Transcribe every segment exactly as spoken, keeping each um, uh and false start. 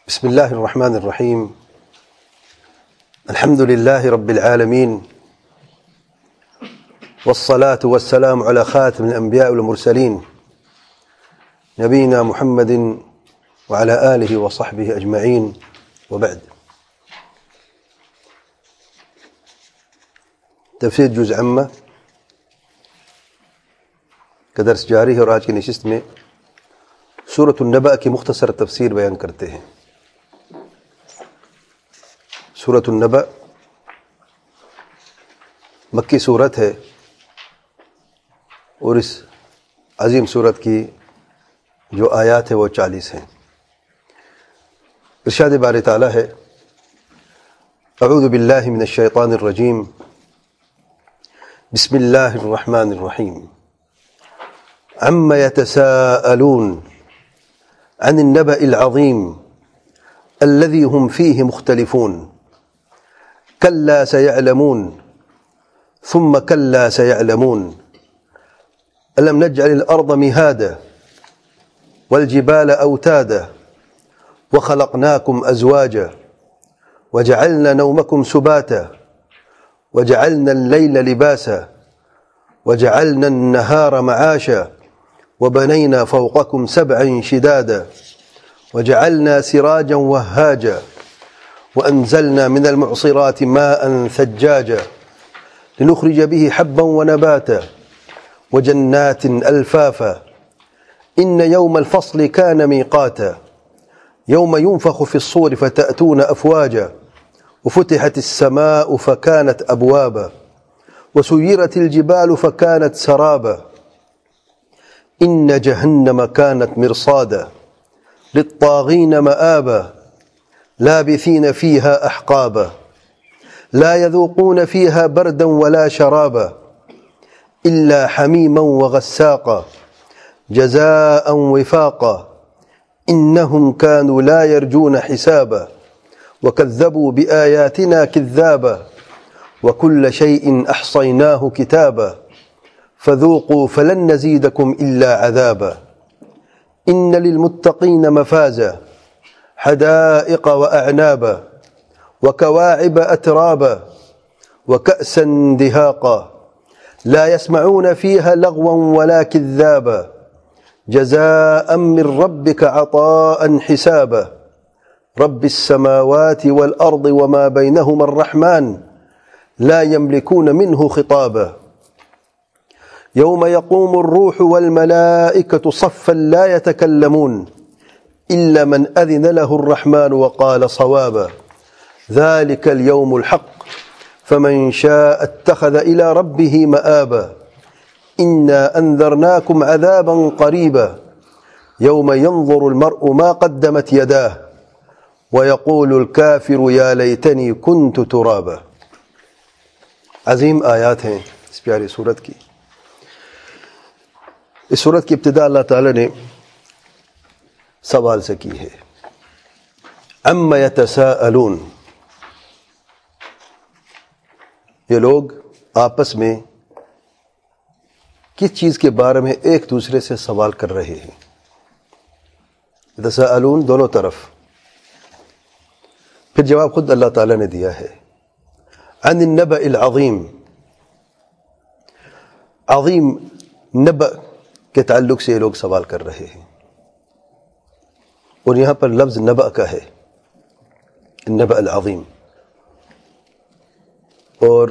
بسم الله الرحمن الرحيم. الحمد لله رب العالمين، والصلاة والسلام على خاتم الأنبياء والمرسلين نبينا محمد وعلى آله وصحبه أجمعين، وبعد. تفسیر جز عامہ کا درس جاری ہے اور آج کی نشست میں سورۃ النبأ کی مختصر تفسیر بیان کرتے ہیں۔ سورۃ النبأ مکی سورت ہے اور اس عظیم سورت کی جو آیات ہے وہ چالیس ہیں۔ ارشاد باری تعالیٰ ہے: اعوذ باللہ من الشیطان الرجیم، بسم اللہ الرحمن الرحیم، عم يتساءلون عن النبأ العظیم الذي هم فيه مختلفون كلا سيعلمون ثم كلا سيعلمون ألم نجعل الأرض مهادا والجبال أوتادا وخلقناكم أزواجا وجعلنا نومكم سباتا وجعلنا الليل لباسا وجعلنا النهار معاشا وبنينا فوقكم سبعا شدادا وجعلنا سراجا وهاجا وأنزلنا من المعصرات ماء ثجاجا لنخرج به حبا ونباتا وجنات ألفافا إن يوم الفصل كان ميقاتا يوم ينفخ في الصور فتأتون أفواجا وفتحت السماء فكانت أبوابا وسيرت الجبال فكانت سرابا إن جهنم كانت مرصادا للطاغين مآبا لابثين فيها أحقابا لا يذوقون فيها بردا ولا شرابا إلا حميما وغساقا جزاء وفاقا إنهم كانوا لا يرجون حسابا وكذبوا بآياتنا كذابا وكل شيء أحصيناه كتابا فذوقوا فلن نزيدكم إلا عذابا إن للمتقين مفازا حدائق وأعنابا وكواعب أترابا وكأسا دهاقا لا يسمعون فيها لغوا ولا كذابا جزاء من ربك عطاء حسابا رب السماوات والأرض وما بينهما الرحمن لا يملكون منه خطابا يوم يقوم الروح والملائكة صفا لا يتكلمون إلا من أذن له الرحمن وقال صوابا ذلك اليوم الحق فمن شاء اتخذ إلى ربه مآبا إنا أنذرناكم عذابا قريبا يوم ينظر المرء ما قدمت يداه ويقول الكافر يا ليتني كنت ترابا۔ عظیم آیات ہیں اس پیاری سورت کی۔ اس سورت کی ابتدا اللہ تعالی نے سوال سے کی ہے، عم یتساءلون، یہ لوگ آپس میں کس چیز کے بارے میں ایک دوسرے سے سوال کر رہے ہیں؟ یتساءلون دونوں طرف، پھر جواب خود اللہ تعالی نے دیا ہے، عن النبأ العظیم، عظیم نبأ کے تعلق سے یہ لوگ سوال کر رہے ہیں، اور یہاں پر لفظ نبأ کا ہے، النبأ العظیم، اور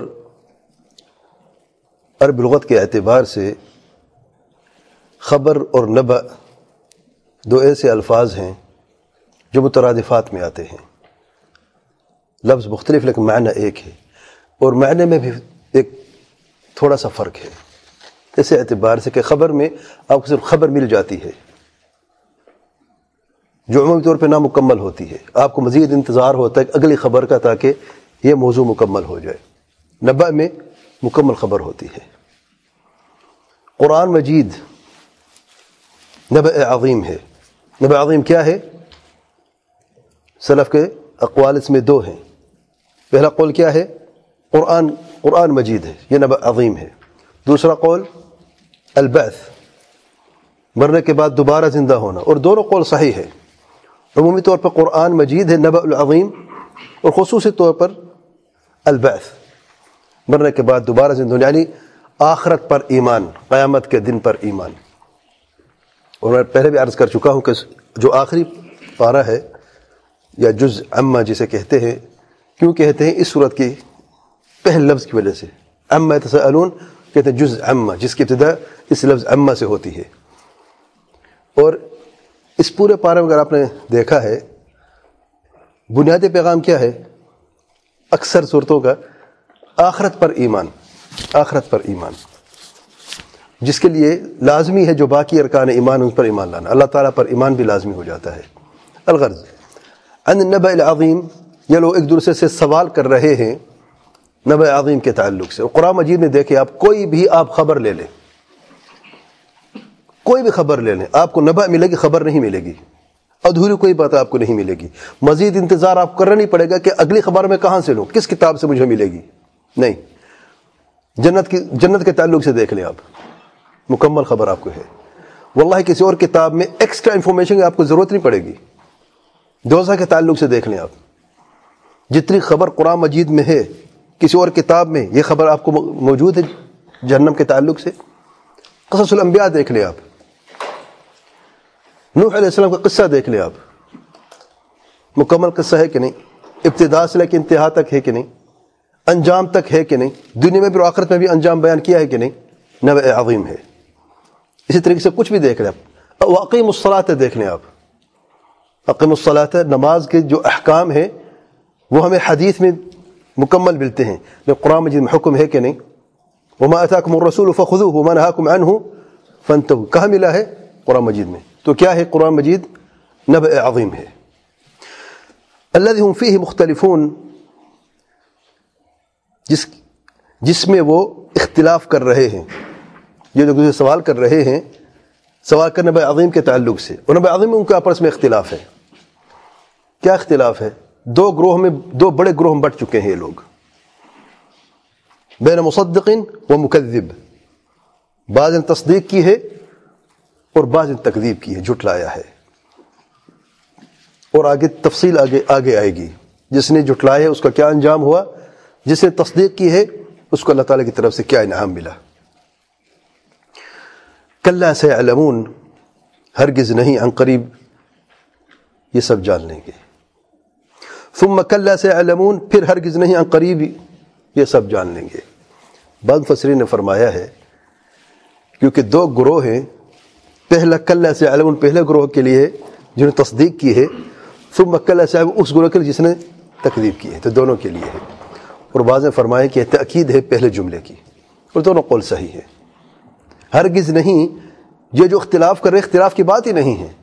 عرب لغت کے اعتبار سے خبر اور نبأ دو ایسے الفاظ ہیں جو مترادفات میں آتے ہیں، لفظ مختلف لیکن معنی ایک ہے، اور معنی میں بھی ایک تھوڑا سا فرق ہے، اس اعتبار سے کہ خبر میں آپ کو صرف خبر مل جاتی ہے جو عمومی طور پہ نامکمل ہوتی ہے، آپ کو مزید انتظار ہوتا ہے اگلی خبر کا تاکہ یہ موضوع مکمل ہو جائے۔ نبأ میں مکمل خبر ہوتی ہے۔ قرآن مجید نبأ عظیم ہے۔ نبأ عظیم کیا ہے؟ سلف کے اقوال اس میں دو ہیں۔ پہلا قول کیا ہے؟ قرآن قرآن مجید ہے، یہ نبأ عظیم ہے۔ دوسرا قول البعث، مرنے کے بعد دوبارہ زندہ ہونا، اور دونوں قول صحیح ہے۔ عمومی طور پر قرآن مجید ہے نبأ العظیم، اور خصوصی طور پر البعث، مرنے کے بعد دوبارہ زندہ ہونے، یعنی آخرت پر ایمان، قیامت کے دن پر ایمان۔ اور میں پہلے بھی عرض کر چکا ہوں کہ جو آخری پارہ ہے یا جز عما جسے کہتے ہیں، کیوں کہتے ہیں؟ اس صورت کی پہلے لفظ کی وجہ سے، عما یتساءلون کہتے ہیں جز عما، جس کی ابتدا اس لفظ عما سے ہوتی ہے۔ اور اس پورے پارے میں اگر آپ نے دیکھا ہے، بنیادی پیغام کیا ہے اکثر صورتوں کا؟ آخرت پر ایمان، آخرت پر ایمان، جس کے لیے لازمی ہے جو باقی ارکان ایمان ان پر ایمان لانا، اللہ تعالیٰ پر ایمان بھی لازمی ہو جاتا ہے۔ الغرض عن النبأ العظیم، یہ لوگ ایک دوسرے سے سوال کر رہے ہیں نبأ عظیم کے تعلق سے۔ قرآن مجید میں دیکھیں آپ، کوئی بھی آپ خبر لے لیں، کوئی بھی خبر لے لیں، آپ کو نبأ ملے گی، خبر نہیں ملے گی، ادھوری کوئی بات آپ کو نہیں ملے گی۔ مزید انتظار آپ کرنا نہیں پڑے گا کہ اگلی خبر میں کہاں سے لوں، کس کتاب سے مجھے ملے گی، نہیں، جنت کی جنت کے تعلق سے دیکھ لیں آپ، مکمل خبر آپ کو ہے۔ واللہ کسی اور کتاب میں ایکسٹرا انفارمیشن کی آپ کو ضرورت نہیں پڑے گی۔ دوزخ کے تعلق سے دیکھ لیں آپ، جتنی خبر قرآن مجید میں ہے کسی اور کتاب میں یہ خبر آپ کو موجود ہے جہنم کے تعلق سے۔ قصص الانبیاء دیکھ لیں آپ، نوح علیہ السلام کا قصہ دیکھ لیں آپ، مکمل قصہ ہے کہ نہیں، ابتدا سے لے کے انتہا تک ہے کہ نہیں، انجام تک ہے کہ نہیں، دنیا میں بھی اور آخرت میں بھی انجام بیان کیا ہے کہ نہیں، نبأ عظیم ہے۔ اسی طریقے سے کچھ بھی دیکھ لیں آپ، واقیم الصلاۃ دیکھ لیں آپ، اقیم الصلاۃ، نماز کے جو احکام ہیں وہ ہمیں حدیث میں مکمل ملتے ہیں، لیکن قرآن مجید میں حکم ہے کہ نہیں، وما اتاکم الرسول فخذوه وما نهاکم عنہ فانتہوا، کہاں ملا ہے؟ قرآن مجید میں۔ تو کیا ہے قرآن مجید؟ نبأ عظیم ہے۔ الذی هم فیہ مختلفون، جس جس میں وہ اختلاف کر رہے ہیں، یہ جو سوال کر رہے ہیں، سوال کر نبأ عظیم کے تعلق سے، اور نبأ عظیم میں ان کے آپس میں اختلاف ہے۔ کیا اختلاف ہے؟ دو گروہ میں، دو بڑے گروہ میں بٹ چکے ہیں یہ لوگ، بین مصدق و مکذب، بعض نے تصدیق کی ہے اور بعض نے تکذیب کی ہے، جھٹلایا ہے۔ اور آگے تفصیل آگے آگے آئے گی، جس نے جھٹلایا ہے اس کا کیا انجام ہوا، جس نے تصدیق کی ہے اس کو اللہ تعالیٰ کی طرف سے کیا انعام ملا۔ کلا سیعلمون، ہرگز نہیں، عن قریب یہ سب جان لیں گے۔ ثم کلا سیعلمون، پھر ہرگز نہیں، عن قریب یہ سب جان لیں گے۔ بعض مفسرین نے فرمایا ہے کیونکہ دو گروہ ہیں، پہلا کلا سیعلمون پہلے گروہ کے لیے جنہوں نے تصدیق کی ہے، ثم کلا سیعلمون اس گروہ کے لیے جس نے تکذیب کی ہے، تو دونوں کے لیے ہے۔ اور بعض نے فرمایا کہ تأکید ہے پہلے جملے کی، اور دونوں قول صحیح ہے۔ ہرگز نہیں، یہ جو اختلاف کر رہے اختلاف کی بات ہی نہیں ہے۔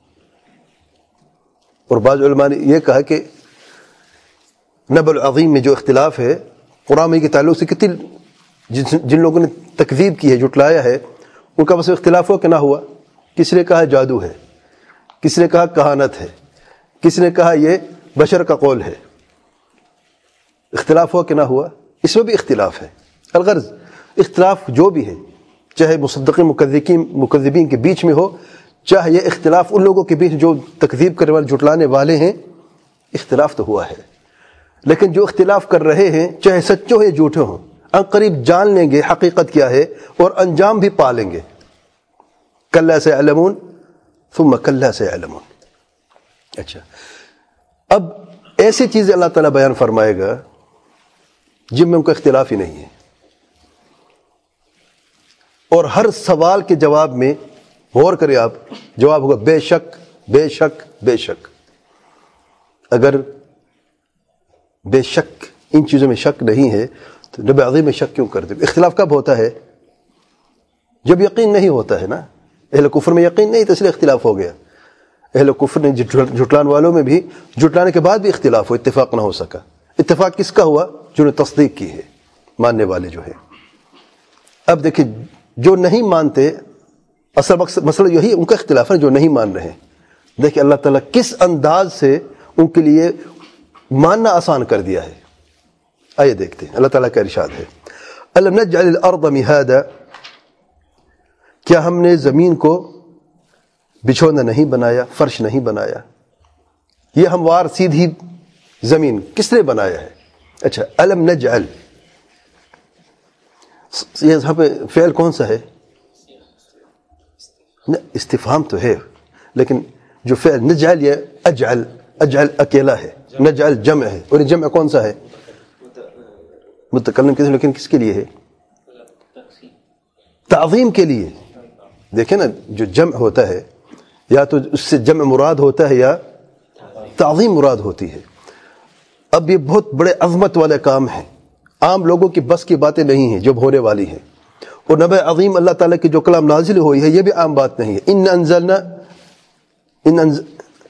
اور بعض علماء نے یہ کہا کہ نبأ العظیم میں جو اختلاف ہے قرآن کے تعلق سے، کتنی جن لوگوں نے تکذیب کی ہے، جھٹلایا ہے، ان کا بس اختلاف ہوا کہ نہ ہوا۔ کس نے کہا جادو ہے، کس نے کہا کہانت ہے، کس نے کہا یہ بشر کا قول ہے، اختلاف ہوا کہ نہ ہوا؟ اس میں بھی اختلاف ہے۔ الغرض اختلاف جو بھی ہے، چاہے مصدقین مکذبین مکذبین کے بیچ میں ہو، چاہے یہ اختلاف ان لوگوں کے بیچ جو تکذیب کرنے والے جھٹلانے والے ہیں، اختلاف تو ہوا ہے۔ لیکن جو اختلاف کر رہے ہیں، چاہے سچے ہو یا جھوٹے ہوں، ان قریب جان لیں گے حقیقت کیا ہے اور انجام بھی پا لیں گے۔ کلا سیعلمون ثم کلا سیعلمون۔ اچھا، اب ایسی چیزیں اللہ تعالیٰ بیان فرمائے گا جن میں ان کا اختلاف ہی نہیں ہے، اور ہر سوال کے جواب میں غور کریں آپ، جواب ہوگا بے شک بے شک بے شک۔ اگر بے شک ان چیزوں میں شک نہیں ہے تو نبأ عظیم میں شک کیوں کر دیں؟ اختلاف کب ہوتا ہے؟ جب یقین نہیں ہوتا ہے نا۔ اہل کفر میں یقین نہیں تو اس لیے اختلاف ہو گیا۔ اہل کفر نے جھٹلان والوں میں بھی جھٹلانے کے بعد بھی اختلاف ہو، اتفاق نہ ہو سکا۔ اتفاق کس کا ہوا؟ جو نے تصدیق کی ہے، ماننے والے جو ہے۔ اب دیکھیں جو نہیں مانتے، اصل مقصد مسئلہ یہی ان کا اختلاف ہے، جو نہیں مان رہے ہیں۔ دیکھیں اللہ تعالیٰ کس انداز سے ان کے لیے ماننا آسان کر دیا ہے۔ آئیے دیکھتے ہیں اللہ تعالیٰ کا ارشاد ہے، أَلَمْ نَجْعَلِ الْأَرْضَ مِهَادًا، کیا ہم نے زمین کو بچھونا نہیں بنایا، فرش نہیں بنایا؟ یہ ہموار سیدھی زمین کس نے بنایا ہے؟ اچھا، الم نجعل، یہاں پہ فعل کون سا ہے؟ استفہام تو ہے، لیکن جو فعل نجعل یہ اجعل، اجعل اکیلا ہے، نجعل جمع ہے، اور جمع کون سا ہے؟ متکلم کس، لیکن کس کے لیے ہے؟ تعظیم کے لیے۔ دیکھیں نا، جو جمع ہوتا ہے یا تو اس سے جمع مراد ہوتا ہے یا تعظیم مراد ہوتی ہے۔ اب یہ بہت بڑے عظمت والے کام ہیں، عام لوگوں کی بس کی باتیں نہیں ہیں جو ہونے والی ہیں، اور نبع عظیم اللہ تعالیٰ کی جو کلام نازل ہوئی ہے یہ بھی عام بات نہیں ہے۔ ان انزلنا ان انز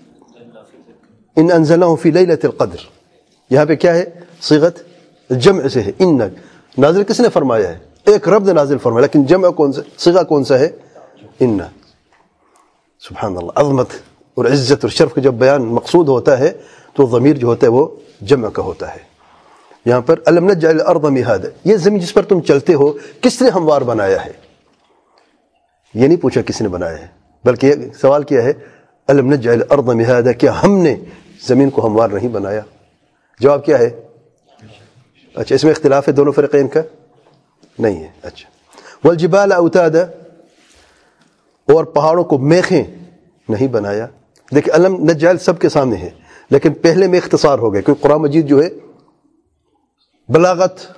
ان انزلناه فی لیلۃ القدر، یہاں پہ کیا ہے؟ صیغت جمع سے ہے۔ ان نازل کس نے فرمایا ہے؟ ایک رب نے نازل فرمایا، لیکن جمع کون سا، صیغہ کون سا ہے؟ ان۔ سبحان اللہ، عظمت اور عزت اور شرف کا جب بیان مقصود ہوتا ہے تو ضمیر جو ہوتا ہے وہ جمع کا ہوتا ہے۔ یہاں پر الم نجعل الارض مہادا، یہ زمین جس پر تم چلتے ہو کس نے ہموار بنایا ہے؟ یہ نہیں پوچھا کس نے بنایا ہے، بلکہ یہ سوال کیا ہے، الم نجعل الارض مہادا، کیا ہم نے زمین کو ہموار نہیں بنایا؟ جواب کیا ہے؟ اچھا، اس میں اختلاف ہے دونوں فرقین کا؟ نہیں ہے۔ اچھا، والجبال اوتادا، اور پہاڑوں کو میخیں نہیں بنایا۔ دیکھیں الم نجعل سب کے سامنے ہے، لیکن پہلے میں اختصار ہو گیا، کیونکہ قرآن مجید جو ہے بلاغت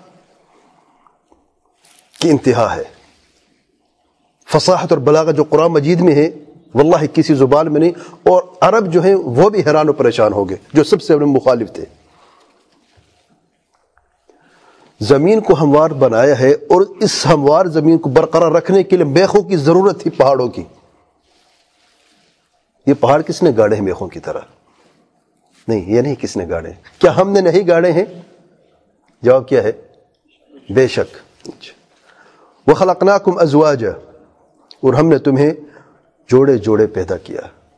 کی انتہا ہے، فصاحت اور بلاغت جو قرآن مجید میں ہے واللہ کسی زبان میں نہیں، اور عرب جو ہیں وہ بھی حیران و پریشان ہو گئے جو سب سے مخالف تھے۔ زمین کو ہموار بنایا ہے، اور اس ہموار زمین کو برقرار رکھنے کے لیے میخوں کی ضرورت تھی، پہاڑوں کی۔ یہ پہاڑ کس نے گاڑے ہیں میخوں کی طرح؟ نہیں، یہ نہیں کس نے گاڑے ہیں۔ کیا ہم نے نہیں گاڑے ہیں؟ جواب کیا ہے؟ بے شک۔ وَخَلَقْنَاكُمْ أَزْوَاجًا، اور ہم نے تمہیں جوڑے جوڑے پیدا کیا،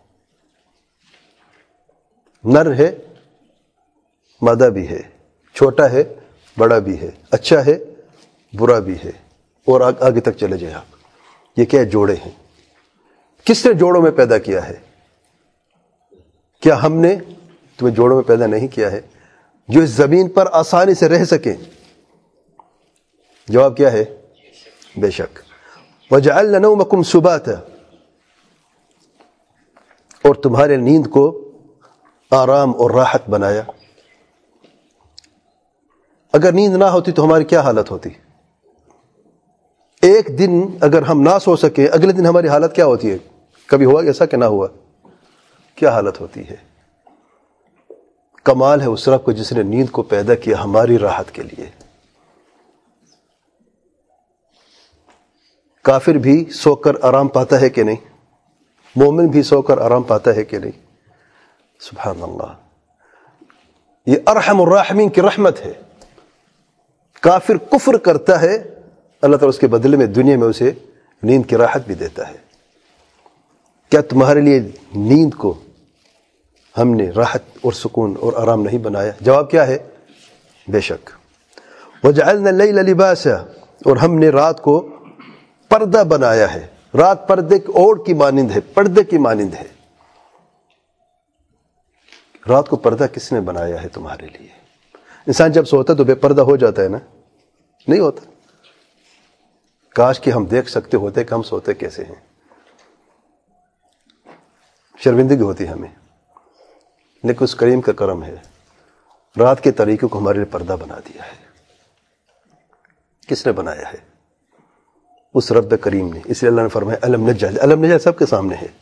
نر ہے مادہ بھی ہے، چھوٹا ہے بڑا بھی ہے، اچھا ہے برا بھی ہے، اور آگے تک چلے جائیں آپ۔ یہ کیا جوڑے ہیں؟ کس نے جوڑوں میں پیدا کیا ہے؟ کیا ہم نے تمہیں جوڑوں میں پیدا نہیں کیا ہے جو اس زمین پر آسانی سے رہ سکیں؟ جواب کیا ہے؟ بے شک۔ وَجَعَلْنَا نَوْمَكُمْ سُبَاتًا، اور تمہارے نیند کو آرام اور راحت بنایا۔ اگر نیند نہ ہوتی تو ہماری کیا حالت ہوتی؟ ایک دن اگر ہم نہ سو سکے، اگلے دن ہماری حالت کیا ہوتی ہے؟ کبھی ہوا ایسا کہ نہ ہوا؟ کیا حالت ہوتی ہے؟ کمال ہے اس رب کو جس نے نیند کو پیدا کیا ہماری راحت کے لیے۔ کافر بھی سو کر آرام پاتا ہے کہ نہیں؟ مومن بھی سو کر آرام پاتا ہے کہ نہیں؟ سبحان اللہ، یہ ارحم الراحمین کی رحمت ہے۔ کافر کفر کرتا ہے، اللہ تعالیٰ اس کے بدلے میں دنیا میں اسے نیند کی راحت بھی دیتا ہے۔ کیا تمہارے لیے نیند کو ہم نے راحت اور سکون اور آرام نہیں بنایا؟ جواب کیا ہے؟ بے شک۔ وَجَعَلْنَا اللَّيْلَ لِبَاسًا، اور ہم نے رات کو پردہ بنایا ہے۔ رات پردے کی اوڑھ کی مانند ہے، پردے کی مانند ہے۔ رات کو پردہ کس نے بنایا ہے تمہارے لیے؟ انسان جب سوتا تو بے پردہ ہو جاتا ہے نا؟ نہیں ہوتا؟ کاش کہ ہم دیکھ سکتے ہوتے کہ ہم سوتے کیسے ہیں، شرمندگی ہوتی ہمیں، لیکن اس کریم کا کرم ہے، رات کے طریقے کو ہمارے لیے پردہ بنا دیا ہے۔ کس نے بنایا ہے؟ اس رب کریم نے۔ اس لیے اللہ نے فرمایا الم نجعل، الم نجعل سب کے سامنے ہے۔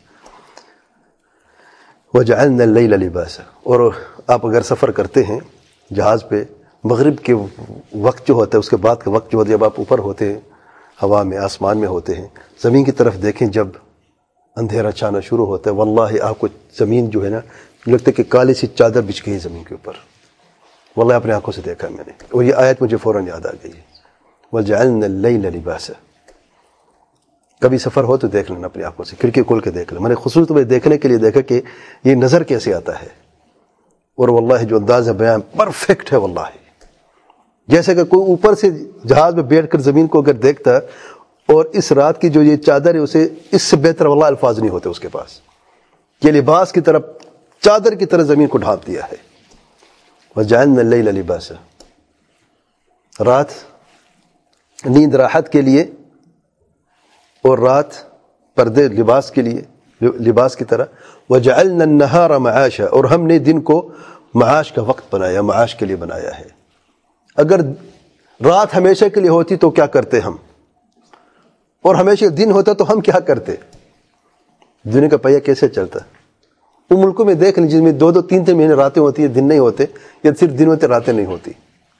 وَجَعَلْنَا اللَّيْلَ لِبَاسًا، اور آپ اگر سفر کرتے ہیں جہاز پہ، مغرب کے وقت جو ہوتا ہے، اس کے بعد کا وقت جو ہوتا ہے، جب آپ اوپر ہوتے ہیں ہوا میں، آسمان میں ہوتے ہیں، زمین کی طرف دیکھیں، جب اندھیرا چھانا شروع ہوتا ہے، واللہ آپ کو زمین جو ہے نا لگتا ہے کہ کالی سی چادر بچھ گئی زمین کے اوپر۔ واللہ اپنے آنکھوں سے دیکھا میں نے، اور یہ آیت مجھے فوراً یاد آ گئی ہے، وَجَعَلْنَا اللَّيْلَ لِبَاسًا۔ کبھی سفر ہو تو دیکھ لینا اپنی آنکھوں سے، کھڑکی کھول کے دیکھ لینا۔ میں نے خصوصاً دیکھنے کے لیے دیکھا کہ یہ نظر کیسے آتا ہے، اور واللہ جو انداز بیان پرفیکٹ ہے، واللہ جیسے کہ کوئی اوپر سے جہاز میں بیٹھ کر زمین کو اگر دیکھتا، اور اس رات کی جو یہ چادر ہے، اسے اس سے بہتر واللہ الفاظ نہیں ہوتے اس کے پاس۔ یہ لباس کی طرف چادر کی طرح زمین کو ڈھانپ دیا ہے. وَجَعَلْنَا اللَّيْلَ لِبَاسًا، رات نیند راحت کے لیے اور رات پردے لباس کے لیے، لباس کی طرح. وَجَعَلْنَا النَّهَارَ مَعَاشًا، اور ہم نے دن کو معاش کا وقت بنایا، معاش کے لیے بنایا ہے. اگر رات ہمیشہ کے لیے ہوتی تو کیا کرتے ہم، اور ہمیشہ دن ہوتا تو ہم کیا کرتے؟ دنیا کا پہیہ کیسے چلتا؟ ان ملکوں میں دیکھ لیں جن میں دو دو تین تین مہینے راتیں ہوتی ہیں، دن نہیں ہوتے، یا صرف دن ہوتے راتیں نہیں ہوتی.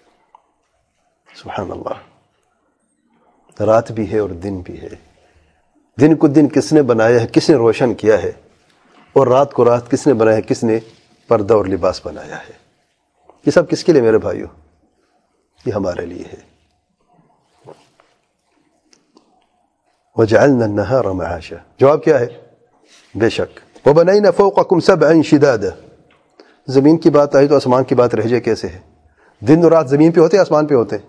سبحان اللہ، رات بھی ہے اور دن بھی ہے. دن کو دن کس نے بنایا ہے، کس نے روشن کیا ہے، اور رات کو رات کس نے بنایا ہے، کس نے پردہ اور لباس بنایا ہے. یہ سب کس کے لیے میرے بھائیوں؟ یہ ہمارے لیے ہے. وَجَعَلْنَا النَّهَارَ مَعَاشًا، جواب کیا ہے؟ بے شک. وَبَنَيْنَا فَوْقَكُمْ سَبْعًا شِدَادًا، زمین کی بات آئی تو آسمان کی بات رہ جائے کیسے ہے؟ دن اور رات زمین پہ ہوتے آسمان پہ ہوتے؟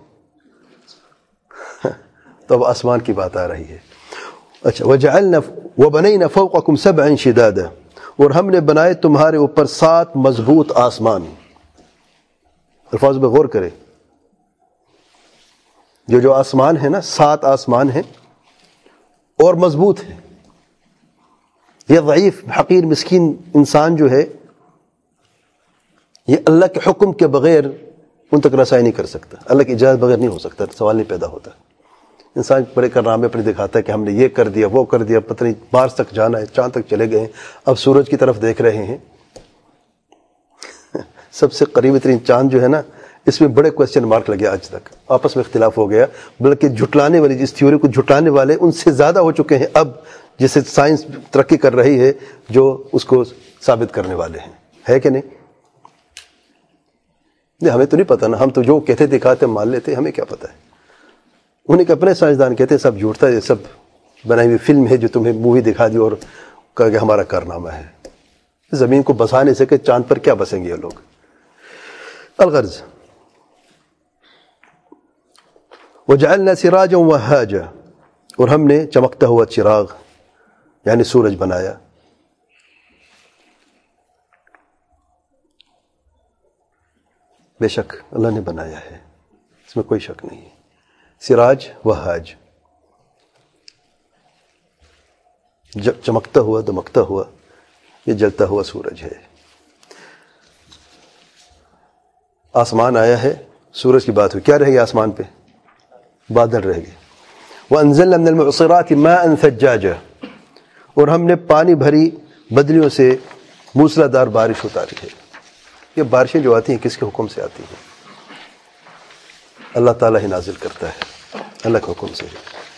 تو اب آسمان کی بات آ رہی ہے. اچھا، وَجَعَلْنَا وَبَنَيْنَا فَوْقَكُمْ سَبْعًا شِدَادًا، اور ہم نے بنائے تمہارے اوپر سات مضبوط آسمان. الفاظ میں غور کرے، جو جو آسمان ہے نا، سات آسمان ہیں اور مضبوط ہیں. یہ ضعیف حقیر مسکین انسان جو ہے، یہ اللہ کے حکم کے بغیر ان تک رسائی نہیں کر سکتا، اللہ کی اجازت بغیر نہیں ہو سکتا، سوال نہیں پیدا ہوتا. انسان بڑے کارنامے اپنے دکھاتا ہے کہ ہم نے یہ کر دیا، وہ کر دیا، پتہ نہیں مارس تک جانا ہے، چاند تک چلے گئے ہیں، اب سورج کی طرف دیکھ رہے ہیں. سب سے قریب ترین چاند جو ہے نا، اس میں بڑے کوسچن مارک لگے، آج تک آپس میں اختلاف ہو گیا، بلکہ جھٹلانے والی، جس تھیوری کو جھٹلانے والے ان سے زیادہ ہو چکے ہیں اب، جسے سائنس ترقی کر رہی ہے، جو اس کو ثابت کرنے والے ہیں. ہے کہ نہیں؟ ہمیں تو نہیں پتہ نا، ہم تو جو کہتے دکھاتے مان لیتے، ہمیں کیا پتہ ہے. انہیں کہ اپنے سائنسدان کہتے ہیں سب جھوٹتا ہے، یہ سب بنائی ہوئی فلم ہے جو تمہیں مووی دکھا دی اور کہا کہ ہمارا کارنامہ ہے. زمین کو بسا نہیں سکے، چاند پر کیا بسیں گے یہ لوگ. الغرض، وَجَعَلْنَا سِرَاجًا وَهَّاجًا، اور ہم نے چمکتا ہوا چراغ یعنی سورج بنایا. بے شک اللہ نے بنایا ہے، اس میں کوئی شک نہیں ہے. سراج وہاج، چمکتا ہوا، دمکتا ہوا، یہ جلتا ہوا سورج ہے. آسمان آیا ہے، سورج کی بات ہوئی، کیا رہ گیا آسمان پہ؟ بادل رہ گئے. وَأَنزَلْنَا مِنَ الْمُعْصِرَاتِ مَاءً ثَجَّاجًا، اور ہم نے پانی بھری بدلیوں سے موسلا دار بارش اتاری ہے. یہ بارشیں جو آتی ہیں کس کے حکم سے آتی ہیں؟ اللہ تعالیٰ ہی نازل کرتا ہے، اللہ کے حکم سے.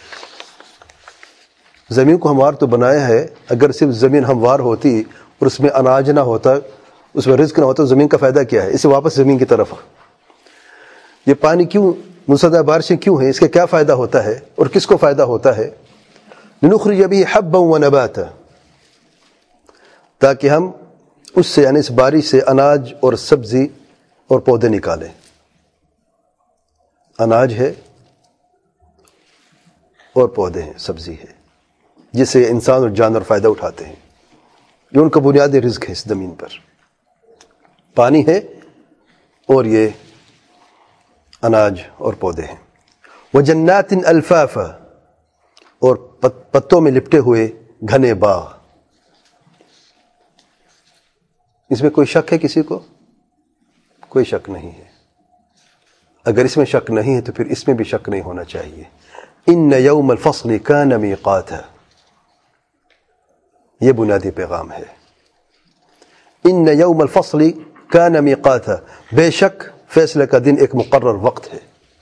زمین کو ہموار تو بنایا ہے، اگر صرف زمین ہموار ہوتی اور اس میں اناج نہ ہوتا، اس میں رزق نہ ہوتا، زمین کا فائدہ کیا ہے؟ اسے واپس زمین کی طرف. یہ پانی کیوں، موسلادھار بارشیں کیوں ہیں؟ اس کا کیا فائدہ ہوتا ہے اور کس کو فائدہ ہوتا ہے؟ لِنُخْرِجَ بِهِ حَبًّا وَنَبَاتًا، تاکہ ہم اس سے یعنی اس بارش سے اناج اور سبزی اور پودے نکالیں. اناج ہے اور پودے ہیں، سبزی ہے، جس سے انسان اور جانور فائدہ اٹھاتے ہیں. یہ ان کا بنیادی رزق ہے اس زمین پر. پانی ہے اور یہ اناج اور پودے ہیں. وَجَنَّاتٍ أَلْفَافًا، اور پتوں میں لپٹے ہوئے گھنے باغ. اس میں کوئی شک ہے کسی کو؟ کوئی شک نہیں ہے. اگر اس میں شک نہیں ہے تو پھر اس میں بھی شک نہیں ہونا چاہیے. إِنَّ يَوْمَ الْفَصْلِ كَانَ مِيقَاتًا، یہ بنیادی پیغام ہے. إِنَّ يَوْمَ الْفَصْلِ كَانَ مِيقَاتًا، بے شک فیصلے کا دن ایک مقرر وقت ہے.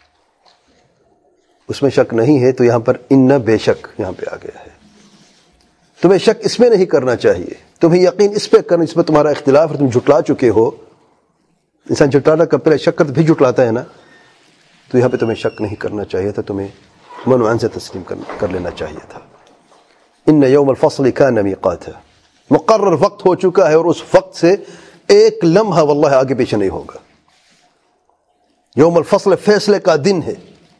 اس میں شک نہیں ہے تو یہاں پر ان بے شک یہاں پہ آ گیا ہے. تمہیں شک اس میں نہیں کرنا چاہیے، تمہیں یقین اس پہ کرنا، اس میں تمہارا اختلاف ہے، تم جھٹلا چکے ہو. انسان جھٹلانا کا پہلے شک کر بھی جھٹلاتا ہے نا، تو یہاں پہ تمہیں شک نہیں کرنا چاہیے تھا، تمہیں من و عن سے تسلیم کر لینا چاہیے تھا. ان یوم الفصل کان میقاتا، مقرر وقت ہو چکا ہے اور اس وقت سے ایک لمحہ واللہ آگے پیچھے نہیں ہوگا. یوم الفصل فیصلے کا دن ہے،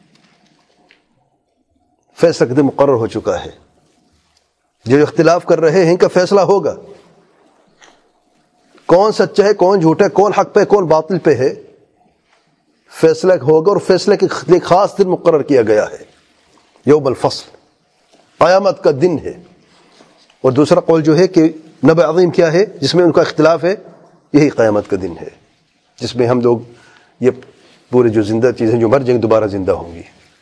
فیصلہ کا دن مقرر ہو چکا ہے. جو اختلاف کر رہے ہیں ان کا فیصلہ ہوگا. کون سچا ہے کون جھوٹا ہے، کون حق پہ کون باطل پہ ہے، فیصلہ ہوگا، اور فیصلے کے لیے خاص دن مقرر کیا گیا ہے، یوم الفصل، قیامت کا دن ہے۔ اور دوسرا قول جو ہے کہ نبع عظیم کیا ہے جس میں ان کا اختلاف ہے، یہی قیامت کا دن ہے جس میں ہم لوگ یہ پورے جو زندہ چیزیں جو مر جائیں دوبارہ زندہ ہوں گی،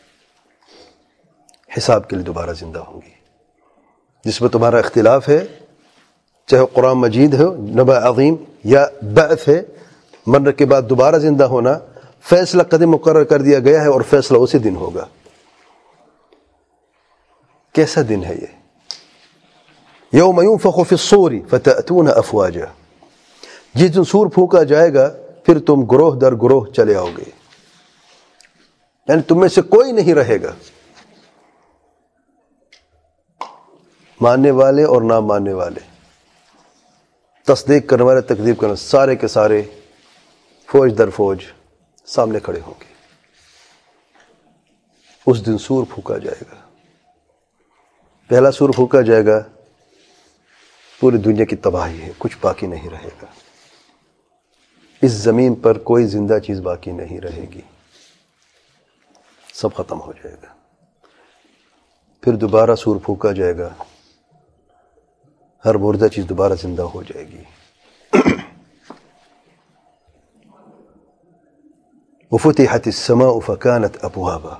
حساب کے لیے دوبارہ زندہ ہوں گی۔ جس میں تمہارا اختلاف ہے، چاہے قرآن مجید ہو، نبع عظیم، یا بعث ہے، مرنے کے بعد دوبارہ زندہ ہونا، فیصلہ قدم مقرر کر دیا گیا ہے اور فیصلہ اسی دن ہوگا۔ کیسا دن ہے یہ؟ یوم ينفخ فی الصور فتأتون افواجا، جس دن سور پھونکا جائے گا پھر تم گروہ در گروہ چلے آؤ گے، یعنی تم میں سے کوئی نہیں رہے گا، ماننے والے اور نہ ماننے والے، تصدیق کرنے والے تکذیب کرنے والے، سارے کے سارے فوج در فوج سامنے کھڑے ہوں گے۔ اس دن سور پھونکا جائے گا، پہلا سور پھونکا جائے گا، پوری دنیا کی تباہی ہے، کچھ باقی نہیں رہے گا، اس زمین پر کوئی زندہ چیز باقی نہیں رہے گی، سب ختم ہو جائے گا۔ پھر دوبارہ سور پھونکا جائے گا، ہر مردہ چیز دوبارہ زندہ ہو جائے گی۔ وفتحت السماء فكانت ابوابا،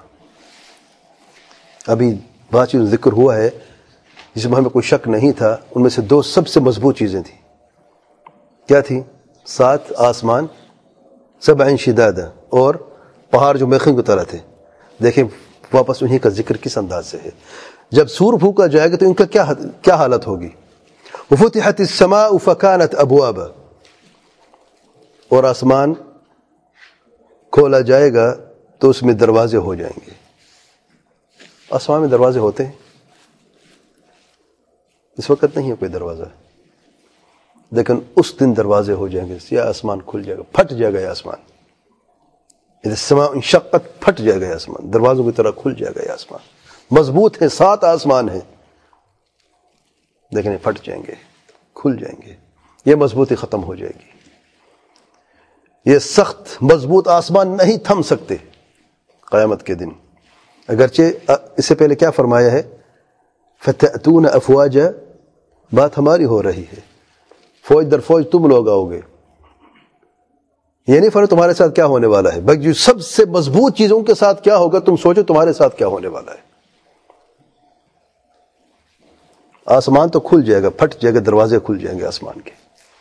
ابھی بات چیز ذکر ہوا ہے جس میں ہمیں کوئی شک نہیں تھا، ان میں سے دو سب سے مضبوط چیزیں تھیں، کیا تھی؟ سات آسمان، سبع شدادا، اور پہاڑ جو میخیں کی طرح تھے۔ دیکھیں واپس انہی کا ذکر کس انداز سے ہے۔ جب سور پھونکا جائے گا تو ان کا کیا کیا حالت ہوگی؟ وفتحت السماء فكانت ابوابا، اور آسمان کھولا جائے گا تو اس میں دروازے ہو جائیں گے۔ آسمان میں دروازے ہوتے ہیں؟ اس وقت نہیں ہے کوئی دروازہ، لیکن اس دن دروازے ہو جائیں گے، یہ آسمان کھل جائے گا، پھٹ جائے گا یہ آسمان، اذا السماء انشقت، پھٹ جائے گا یہ آسمان، دروازوں کی طرح کھل جائے گا یہ آسمان، مضبوط ہے، سات آسمان ہیں لیکن یہ پھٹ جائیں گے، کھل جائیں گے، یہ مضبوطی ختم ہو جائے گی، یہ سخت مضبوط آسمان نہیں تھم سکتے قیامت کے دن۔ اگرچہ اس سے پہلے کیا فرمایا ہے؟ فتأتون افواجا، بات ہماری ہو رہی ہے، فوج در فوج تم لوگ آؤ گے، یہ نہیں فرق تمہارے ساتھ کیا ہونے والا ہے، بلکہ جو سب سے مضبوط چیزوں کے ساتھ کیا ہوگا تم سوچو تمہارے ساتھ کیا ہونے والا ہے۔ آسمان تو کھل جائے گا، پھٹ جائے گا، دروازے کھل جائیں گے آسمان کے۔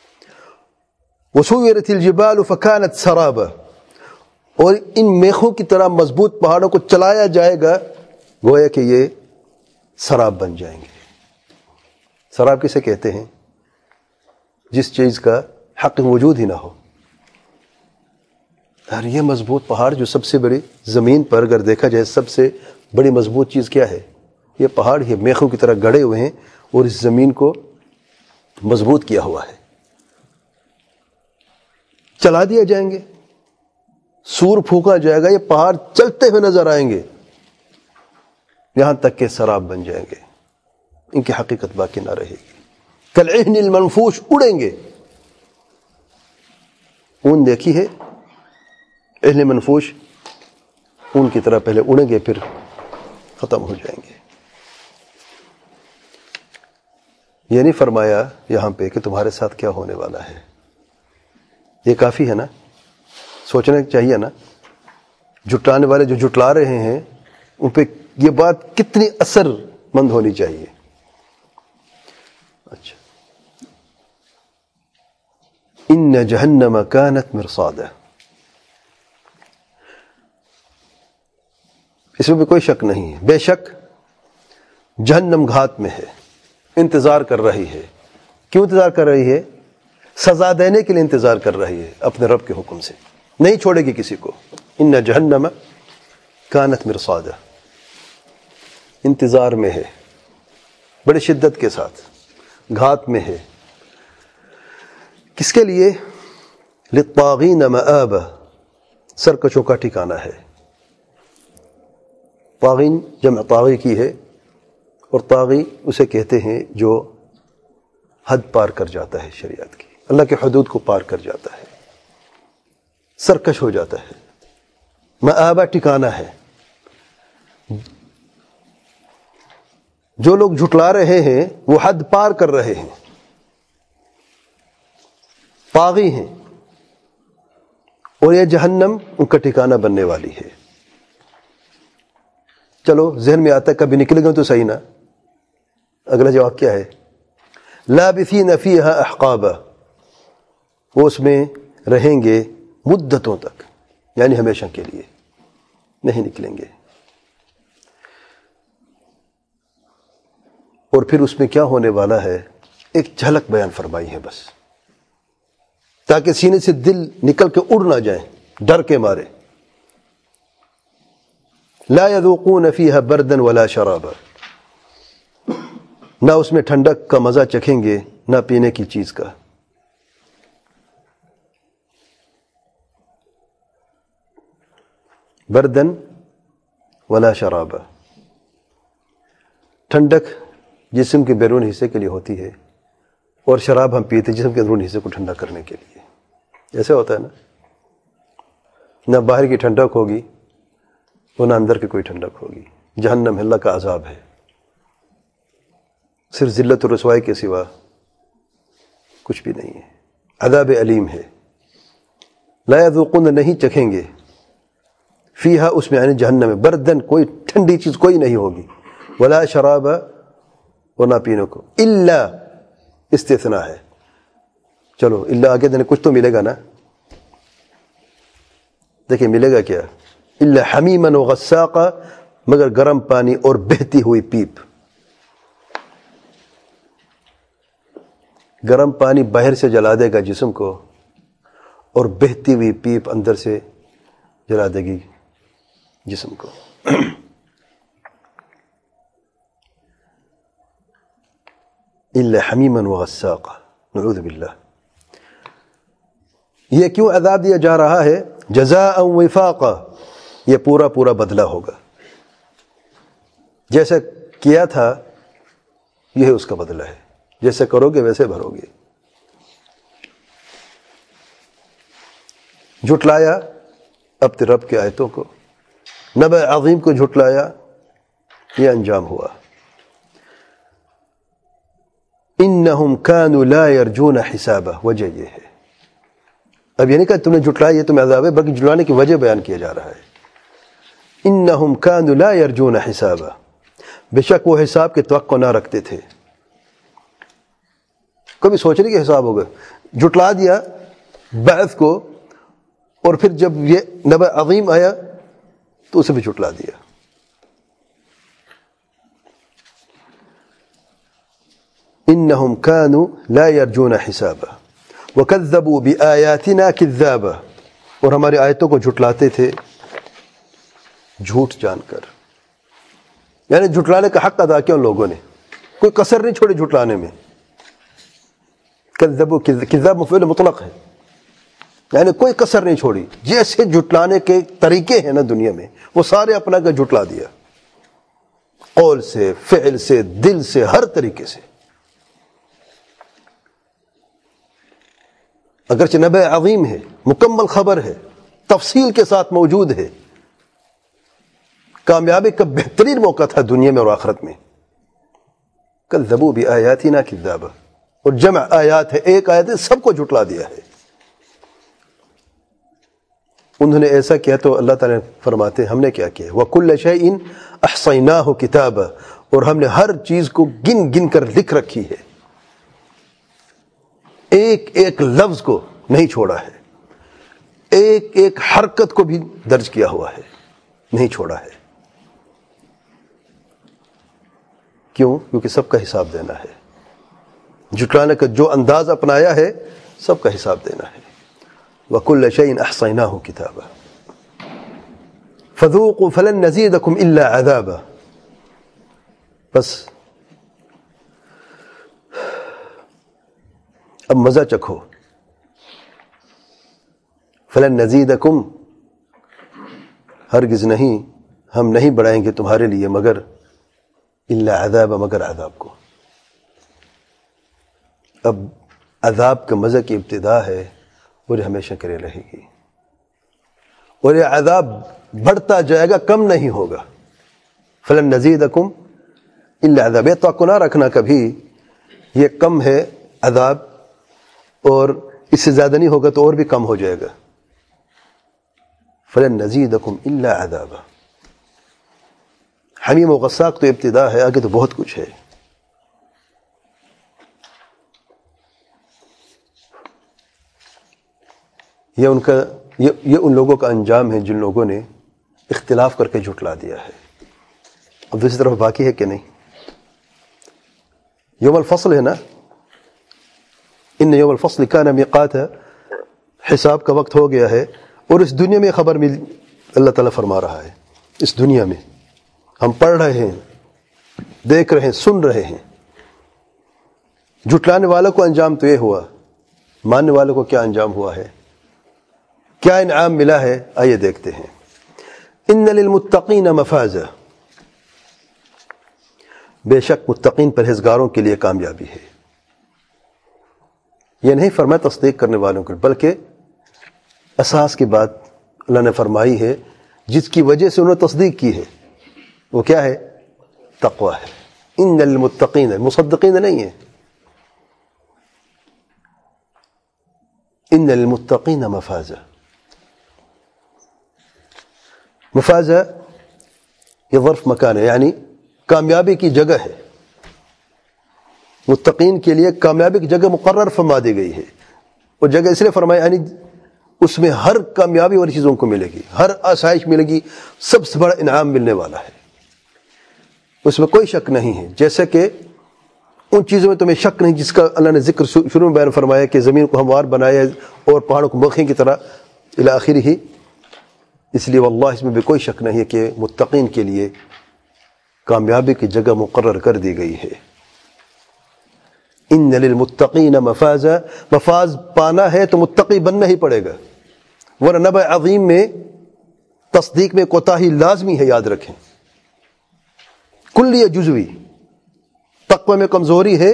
وسویرت الجبال فكانت سرابا، اور ان میخوں کی طرح مضبوط پہاڑوں کو چلایا جائے گا گویا کہ یہ سراب بن جائیں گے۔ سراب کسے کہتے ہیں؟ جس چیز کا حق وجود ہی نہ ہو۔ اور یہ مضبوط پہاڑ جو سب سے بڑی زمین پر اگر دیکھا جائے سب سے بڑی مضبوط چیز کیا ہے؟ یہ پہاڑ یہ میخوں کی طرح گڑے ہوئے ہیں اور اس زمین کو مضبوط کیا ہوا ہے، چلا دیا جائیں گے، سور پھونکا جائے گا، یہ پہاڑ چلتے ہوئے نظر آئیں گے یہاں تک کہ سراب بن جائیں گے، ان کی حقیقت باقی نہ رہے گی۔ کالعہن المنفوش، اڑیں گے۔ اون دیکھی ہے؟ عہن منفوش، اون کی طرح پہلے اڑیں گے پھر ختم ہو جائیں گے۔ یہ نہیں فرمایا یہاں پہ کہ تمہارے ساتھ کیا ہونے والا ہے، یہ کافی ہے نا، سوچنا چاہیے نا، جھٹلانے والے جو جھٹلا رہے ہیں ان پہ یہ بات کتنی اثر مند ہونی چاہیے۔ اچھا، ان جہنم کانت مرصادا، اس میں بھی کوئی شک نہیں ہے، بے شک جہنم گھات میں ہے، انتظار کر رہی ہے۔ کیوں انتظار کر رہی ہے؟ سزا دینے کے لیے انتظار کر رہی ہے اپنے رب کے حکم سے، نہیں چھوڑے گی کسی کو۔ ان جہنم کانت مرصادا، انتظار میں ہے، بڑی شدت کے ساتھ گھات میں ہے۔ کس کے لیے؟ للطاغین مآبا، سرکشوں کا ٹھکانہ ہے۔ طاغین جمع طاغی کی ہے، اور طاغی اسے کہتے ہیں جو حد پار کر جاتا ہے شریعت کی۔ اللہ کے حدود کو پار کر جاتا ہے، سرکش ہو جاتا ہے، مآبہ ٹھکانہ ہے۔ جو لوگ جھٹلا رہے ہیں وہ حد پار کر رہے ہیں، طاغی ہیں، اور یہ جہنم ان کا ٹھکانہ بننے والی ہے۔ چلو ذہن میں آتا ہے کبھی نکلے گا تو صحیح نا۔ اگلا جواب کیا ہے؟ لابثین فیہا احقابا، وہ اس میں رہیں گے مدتوں تک، یعنی ہمیشہ کے لیے نہیں نکلیں گے۔ اور پھر اس میں کیا ہونے والا ہے ایک جھلک بیان فرمائی ہے بس، تاکہ سینے سے دل نکل کے اڑ نہ جائیں ڈر کے مارے۔ لا يذوقون فيها بردا ولا شرابا، نہ اس میں ٹھنڈک کا مزہ چکھیں گے نہ پینے کی چیز کا۔ بردن ولا شرابا، ٹھنڈک جسم کے بیرون حصے کے لیے ہوتی ہے، اور شراب ہم پیتے جسم کے اندرون حصے کو ٹھنڈا کرنے کے لیے۔ ایسے ہوتا ہے نا، نہ باہر کی ٹھنڈک ہوگی اور نہ اندر کی کوئی ٹھنڈک ہوگی۔ جہنم اللہ کا عذاب ہے، صرف ذلت و رسوائی کے سوا کچھ بھی نہیں ہے، عذاب علیم ہے۔ لا یذوقون، نہیں چکھیں گے، فیہا اس میں یعنی جہنم میں، بردن کوئی ٹھنڈی چیز کوئی نہیں ہوگی، ولا شرابا اور نہ پینے کو، الا استثناء ہے۔ چلو الا آگے دینے کچھ تو ملے گا نا، دیکھیں ملے گا کیا؟ الا حمیما وغساقا، مگر گرم پانی اور بہتی ہوئی پیپ۔ گرم پانی باہر سے جلا دے گا جسم کو، اور بہتی ہوئی پیپ اندر سے جلا دے گی جسم کو۔ الا حمیما وغساقا، نعوذ باللہ۔ یہ کیوں عذاب دیا جا رہا ہے؟ جزاء وفاقا، یہ پورا پورا بدلہ ہوگا، جیسا کیا تھا یہ اس کا بدلہ ہے، جیسے کرو گے ویسے بھرو گے۔ جھٹلایا اپنے رب کی آیتوں کو، نبأ عظیم کو جھٹلایا، یہ انجام ہوا۔ انہم کانوا لا یرجون حسابا، وجہ یہ ہے۔ اب یہ نہیں کہا تم نے جھٹلایا یہ تمہیں عذاب ہے، بلکہ جھٹلانے کی وجہ بیان کیا جا رہا ہے۔ انہم کانوا لا یرجون حسابا، بے شک وہ حساب کے توقع نہ رکھتے تھے، کبھی سوچنے کے حساب ہوگا۔ جھٹلا دیا بعث کو، اور پھر جب یہ نبأ عظیم آیا تو اسے بھی جھٹلا دیا۔ انہم کانوا لا یرجون حسابا وکذبوا بآیاتنا کذابا، اور ہماری آیتوں کو جھٹلاتے تھے جھوٹ جان کر، یعنی جھٹلانے کا حق ادا کیا ان لوگوں نے، کوئی کسر نہیں چھوڑی جھٹلانے میں۔ کذبوا، کذاب مفعول مطلق ہے، یعنی کوئی کسر نہیں چھوڑی۔ جیسے جھٹلانے کے طریقے ہیں نا دنیا میں، وہ سارے اپنا کا جھٹلا دیا، قول سے، فعل سے، دل سے، ہر طریقے سے۔ اگرچہ نبأ عظیم ہے، مکمل خبر ہے، تفصیل کے ساتھ موجود ہے، کامیابی کا بہترین موقع تھا دنیا میں اور آخرت میں۔ کذبوا بآیاتنا کذابا، اور جمع آیات ہے، ایک آیت ہے، سب کو جھٹلا دیا ہے۔ انہوں نے ایسا کیا تو اللہ تعالیٰ فرماتے ہیں ہم نے کیا کیا، وَكُلَّ شَيْءٍ أَحْصَيْنَاهُ كِتَابًا، اور ہم نے ہر چیز کو گن گن کر لکھ رکھی ہے، ایک ایک لفظ کو نہیں چھوڑا ہے، ایک ایک حرکت کو بھی درج کیا ہوا ہے، نہیں چھوڑا ہے۔ کیوں؟ کیونکہ سب کا حساب دینا ہے، جھٹلانے کا جو انداز اپنایا ہے سب کا حساب دینا ہے۔ وَكُلَّ شَيْءٍ أَحْصَيْنَاهُ كِتَابًا فَذُوقُوا فَلَن نَّزِيدَكُمْ إِلَّا عَذَابًا، بس اب مزہ چکھو، فَلَن نَّزِيدَكُمْ، ہرگز نہیں، ہم نہیں بڑھائیں گے تمہارے لیے مگر إِلَّا عَذَابًا، مگر عذاب کو۔ اب عذاب کے مزے کی ابتدا ہے اور یہ ہمیشہ کرے رہے گی، اور یہ عذاب بڑھتا جائے گا، کم نہیں ہوگا۔ فلن نزیدکم الا عذاب، یہ توقع نہ رکھنا کبھی یہ کم ہے عذاب اور اس سے زیادہ نہیں ہوگا تو اور بھی کم ہو جائے گا۔ فلن نزیدکم الا عذاب، حمیم و غساق تو ابتدا ہے، آگے تو بہت کچھ ہے۔ یہ ان کا یہ, یہ ان لوگوں کا انجام ہے جن لوگوں نے اختلاف کر کے جھٹلا دیا ہے۔ اب دوسری طرف باقی ہے کہ نہیں؟ یوم الفصل ہے نا، ان یوم الفصل کان میقاتا، حساب کا وقت ہو گیا ہے، اور اس دنیا میں خبر مل اللہ تعالیٰ فرما رہا ہے، اس دنیا میں ہم پڑھ رہے ہیں، دیکھ رہے ہیں، سن رہے ہیں۔ جھٹلانے والوں کو انجام تو یہ ہوا، ماننے والوں کو کیا انجام ہوا ہے، کیا انعام ملا ہے؟ آئیے دیکھتے ہیں۔ ان للمتقین مفازا، بے شک متقین پرہیزگاروں کے لیے کامیابی ہے۔ یہ نہیں فرمایا تصدیق کرنے والوں کے، بلکہ اساس کی بات اللہ نے فرمائی ہے جس کی وجہ سے انہوں نے تصدیق کی ہے، وہ کیا ہے؟ تقوی ہے۔ ان للمتقین، مصدقین نہیں ہے، ان للمتقین مفازا۔ مفازا یہ ظرف مکان ہے، یعنی کامیابی کی جگہ ہے۔ متقین کے لیے کامیابی کی جگہ مقرر فرما دی گئی ہے، وہ جگہ اس لیے فرمائی یعنی اس میں ہر کامیابی والی چیزوں کو ملے گی، ہر آسائش ملے گی، سب سے بڑا انعام ملنے والا ہے، اس میں کوئی شک نہیں ہے۔ جیسے کہ ان چیزوں میں تمہیں شک نہیں جس کا اللہ نے ذکر شروع میں بیان فرمایا کہ زمین کو ہموار بنایا اور پہاڑوں کو مکھیوں کی طرح الی آخر ہی، اس لیے واللہ اس میں بھی کوئی شک نہیں ہے کہ متقین کے لیے کامیابی کی جگہ مقرر کر دی گئی ہے۔ ان للمتقین مفازا، مفاز پانا ہے تو متقی بننا ہی پڑے گا، ورنہ نبأ عظیم میں تصدیق میں کوتاہی لازمی ہے، یاد رکھیں۔ کلی یا جزوی، تقوی میں کمزوری ہے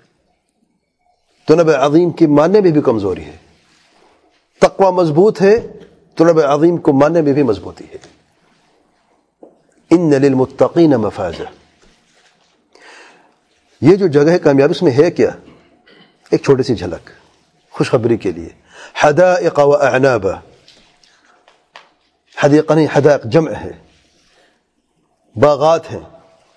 تو نبأ عظیم کی ماننے میں بھی کمزوری ہے، تقوی مضبوط ہے تو نبأ عظیم کو ماننے میں بھی مضبوطی ہے۔ ان للمتقین مفازا، یہ جو جگہ ہے کامیابی، اس میں ہے کیا؟ ایک چھوٹی سی جھلک خوشخبری کے لیے۔ حدائق و اعنابا، حدیقہ نہیں، حدائق جمع ہے، باغات ہیں،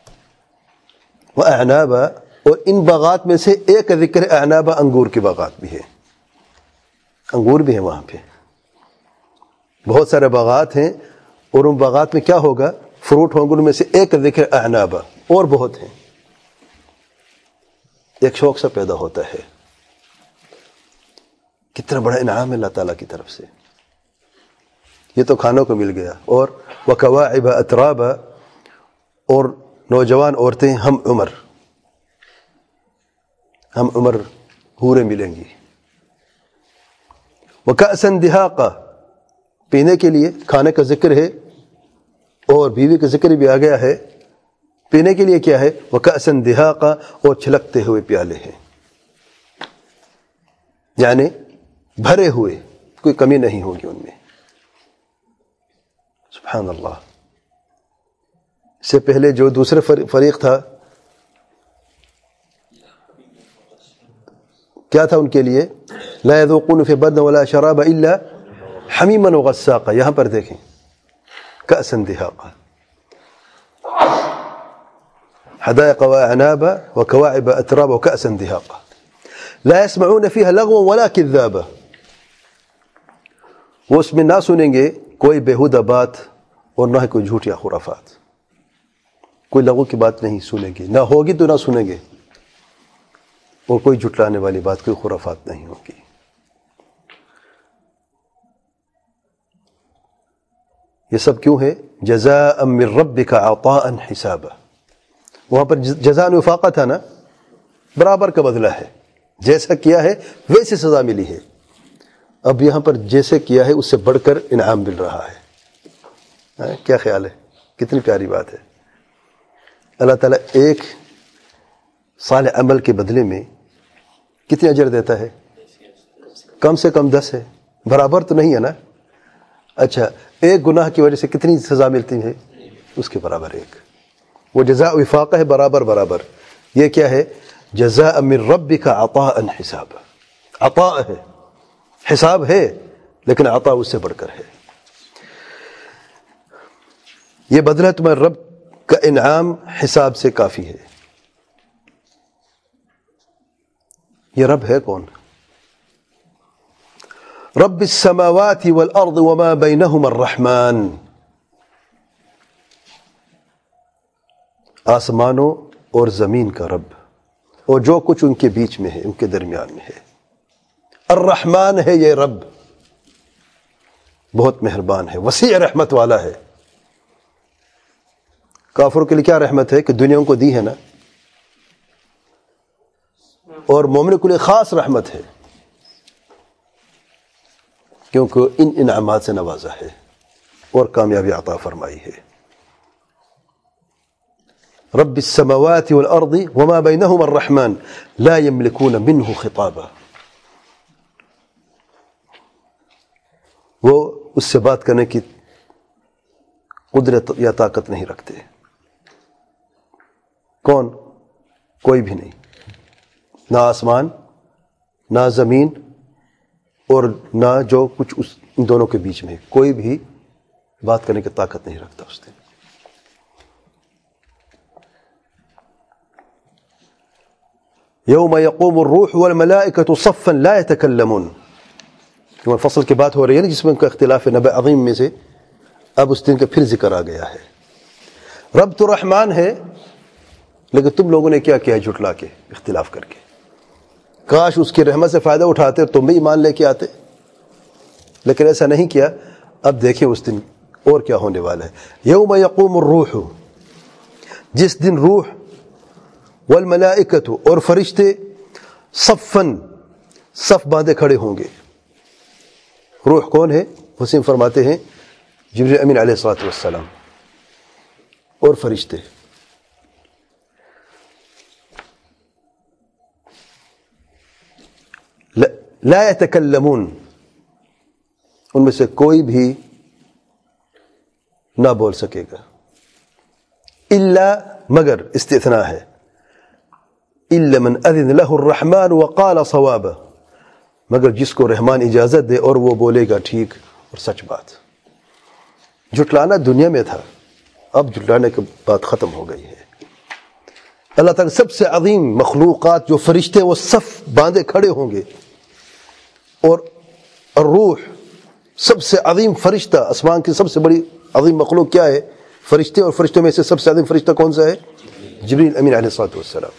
و اعنابا، اور ان باغات میں سے ایک ذکر اعنابا، انگور کے باغات بھی ہیں، انگور بھی ہیں وہاں پہ، بہت سارے باغات ہیں، اور ان باغات میں کیا ہوگا؟ فروٹ ہوں گے، ان میں سے ایک ذکر اعنابا، اور بہت ہیں۔ ایک شوق سا پیدا ہوتا ہے، کتنا بڑا انعام ہے اللہ تعالیٰ کی طرف سے، یہ تو کھانوں کو مل گیا۔ اور وکواعب اترابا، اور نوجوان عورتیں ہم عمر، ہم عمر حوریں ملیں گی۔ وکأسا دہاقا، پینے کے لیے، کھانے کا ذکر ہے اور بیوی کا ذکر بھی آ گیا ہے، پینے کے لیے کیا ہے؟ وکأسا دہاقا، اور چھلکتے ہوئے پیالے ہیں، یعنی بھرے ہوئے، کوئی کمی نہیں ہوگی ان میں۔ سبحان اللہ۔ اس سے پہلے جو دوسرے فریق تھا، کیا تھا ان کے لیے؟ لا يذوقون فی بردا ولا شرابا الا حمیما وغساقا، یہاں پر دیکھیں کأسا دہاقا، حدائق واعنابا وكواعب اترابا وكأسا دهاقا لا يسمعون فيها لغوا ولا كذابا، وہ اس میں نہ سنیں گے کوئی بیہودہ بات اور نہ کوئی جھوٹ یا خرافات، کوئی لغو کی بات نہیں سنیں گے، نہ ہوگی تو نہ سنیں گے، اور کوئی جھٹلانے والی بات، کوئی خرافات نہیں ہوگی۔ یہ سب کیوں ہے؟ جزاء من ربک عطاء حسابا، وہاں پر جزاء وفاقہ تھا نا، برابر کا بدلہ ہے، جیسا کیا ہے ویسے سزا ملی ہے۔ اب یہاں پر جیسے کیا ہے اس سے بڑھ کر انعام مل رہا ہے۔ کیا خیال ہے؟ کتنی پیاری بات ہے۔ اللہ تعالیٰ ایک صالح عمل کے بدلے میں کتنے اجر دیتا ہے؟ کم سے کم دس ہے، برابر تو نہیں ہے نا. اچھا، ایک گناہ کی وجہ سے کتنی سزا ملتی ہے؟ اس کے برابر ایک. وہ جزاء وفاقہ ہے، برابر برابر. یہ کیا ہے؟ جزاء من ربک عطاء حساب. عطاء ہے، حساب ہے، لیکن عطاء اس سے بڑھ کر ہے. یہ بدلہ تمہارے رب کا انعام حساب سے کافی ہے. یہ رب ہے کون؟ رب السماوات والارض وما بینہما الرحمن. آسمانوں اور زمین کا رب، اور جو کچھ ان کے بیچ میں ہے، ان کے درمیان میں ہے. الرحمن ہے یہ رب، بہت مہربان ہے، وسیع رحمت والا ہے. کافروں کے لیے کیا رحمت ہے کہ دنیا ان کو دی ہے نا، اور مومن کے لیے خاص رحمت ہے کیونکہ ان انعامات سے نوازا ہے اور کامیابی عطا فرمائی ہے. رب السماوات والارض وما بینہما الرحمن لا یملکون منہ خطابا. وہ اس سے بات کرنے کی قدرت یا طاقت نہیں رکھتے. کون؟ کوئی بھی نہیں، نہ آسمان، نہ زمین، اور نہ جو کچھ اس ان دونوں کے بیچ میں، کوئی بھی بات کرنے کی طاقت نہیں رکھتا اس دن. یوم یقوم الروح والملائکۃ صفا لا یتکلمون. فصل کی بات ہو رہی ہے نا جس میں ان کا اختلاف ہے، نبأ عظیم میں سے اب اس دن کا پھر ذکر آ گیا ہے. رب تو رحمان ہے، لیکن تم لوگوں نے کیا کیا ہے؟ جھٹلا کے، اختلاف کر کے. کاش اس کی رحمت سے فائدہ اٹھاتے اور تم بھی ایمان لے کے آتے، لیکن ایسا نہیں کیا. اب دیکھیں اس دن اور کیا ہونے والا ہے. یوم یقوم الروح، جس دن روح، والملائکۃ اور فرشتے، صفن صف باندھے کھڑے ہوں گے. روح کون ہے؟ حسین فرماتے ہیں جبریل امین علیہ الصلوۃ والسلام، اور فرشتے. لا یتکلمون، ان میں سے کوئی بھی نہ بول سکے گا. الا، مگر، استثناء ہے. الا من اذن له الرحمن وقال صوابا، مگر جس کو رحمان اجازت دے اور وہ بولے گا ٹھیک اور سچ بات. جھٹلانا دنیا میں تھا، اب جھٹلانے کی بات ختم ہو گئی ہے. اللہ تعالیٰ سب سے عظیم مخلوقات جو فرشتے وہ صف باندھے کھڑے ہوں گے، اور الروح سب سے عظیم فرشتہ، آسمان کی سب سے بڑی عظیم مخلوق کیا ہے؟ فرشتے. اور فرشتوں میں سے سب سے عظیم فرشتہ کون سا ہے؟ جبریل امین علیہ الصلوۃ والسلام.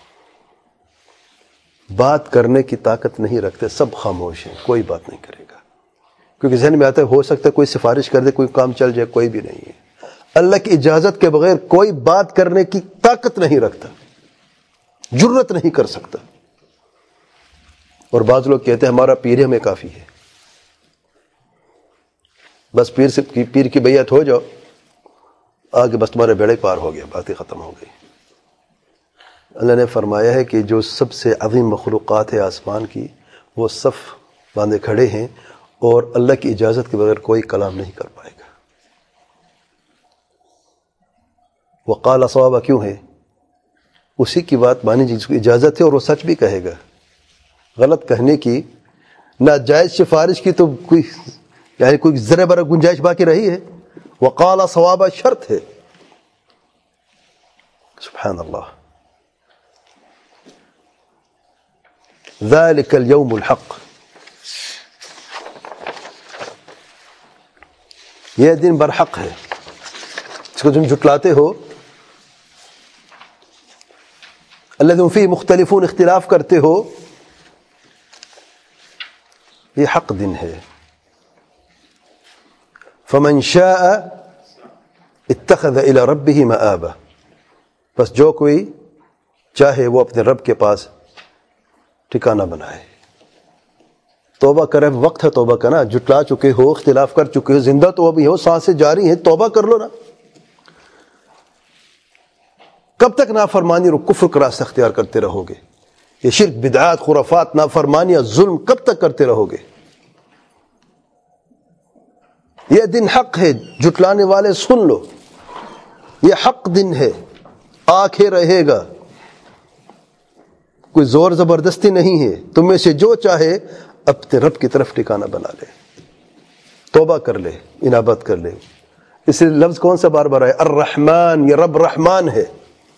بات کرنے کی طاقت نہیں رکھتے، سب خاموش ہیں، کوئی بات نہیں کرے گا. کیونکہ ذہن میں آتا ہے ہو سکتا ہے کوئی سفارش کر دے، کوئی کام چل جائے. کوئی بھی نہیں ہے. اللہ کی اجازت کے بغیر کوئی بات کرنے کی طاقت نہیں رکھتا، جرت نہیں کر سکتا. اور بعض لوگ کہتے ہیں ہمارا پیر ہمیں کافی ہے، بس پیر سے پیر کی بیعت ہو جاؤ، آگے بس تمہارے بیڑے پار ہو گیا، باتیں ختم ہو گئی. اللہ نے فرمایا ہے کہ جو سب سے عظیم مخلوقات ہے آسمان کی، وہ صف باندھے کھڑے ہیں، اور اللہ کی اجازت کے بغیر کوئی کلام نہیں کر پائے گا. وقال صوابا کیوں ہے؟ اسی کی بات مانی جس کو اجازت ہے اور وہ سچ بھی کہے گا. غلط کہنے کی، ناجائز سفارش کی تو کوئی یعنی کوئی ذرہ برا گنجائش باقی رہی ہے. وقال صوابا شرط ہے. سبحان اللہ. ذلك اليوم الحق، یہ دن برحق ہے. اس کو تم جھٹلاتے ہو، الذی هم فیہ مختلفون، اختلاف کرتے ہو، یہ حق دن ہے. فمن شاء اتخذ الى ربه مآبا، بس جو کوئی چاہے وہ اپنے رب کے پاس ٹھکانہ بنائے. توبہ کرے، وقت ہے توبہ کا نا. جھٹلا چکے ہو، اختلاف کر چکے ہو، زندہ تو ابھی ہو، سانسیں جاری ہیں، توبہ کر لو نا. کب تک نافرمانی اور کفر کا راستہ اختیار کرتے رہو گے؟ یہ شرک، بدعات، خرافات، نافرمانیاں، ظلم کب تک کرتے رہو گے؟ یہ دن حق ہے، جھٹلانے والے سن لو، یہ حق دن ہے، آ کے رہے گا، کوئی زور زبردستی نہیں ہے۔ تم میں سے جو چاہے اپنے رب کی طرف ٹھکانہ بنا لے، توبہ کر لے، انابت کر لے۔ اس لیے لفظ کون سا بار بار آئے؟ الرحمن، یہ رب رحمان ہے،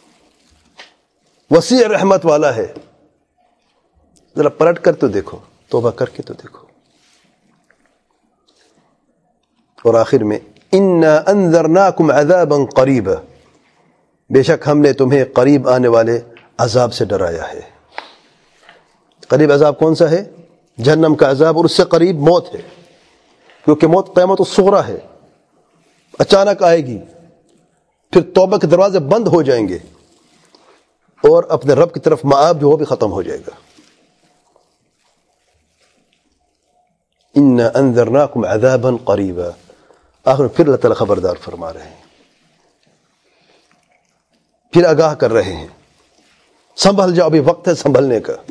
وسیع رحمت والا ہے۔ ذرا پلٹ کر تو دیکھو، توبہ کر کے تو دیکھو۔ اور آخر میں انا انذرناکم عذابا قریبا، بے شک ہم نے تمہیں قریب آنے والے عذاب سے ڈرایا ہے۔ قریب عذاب کون سا ہے؟ جہنم کا عذاب، اور اس سے قریب موت ہے، کیونکہ موت قیامت الصغریٰ ہے، اچانک آئے گی، پھر توبہ کے دروازے بند ہو جائیں گے، اور اپنے رب کی طرف مآب جو وہ بھی ختم ہو جائے گا۔ انا انذرناکم عذابا قریبا، آخر پھر اللہ تعالیٰ خبردار فرما رہے ہیں، پھر آگاہ کر رہے ہیں، سنبھل جاؤ، ابھی وقت ہے سنبھلنے کا،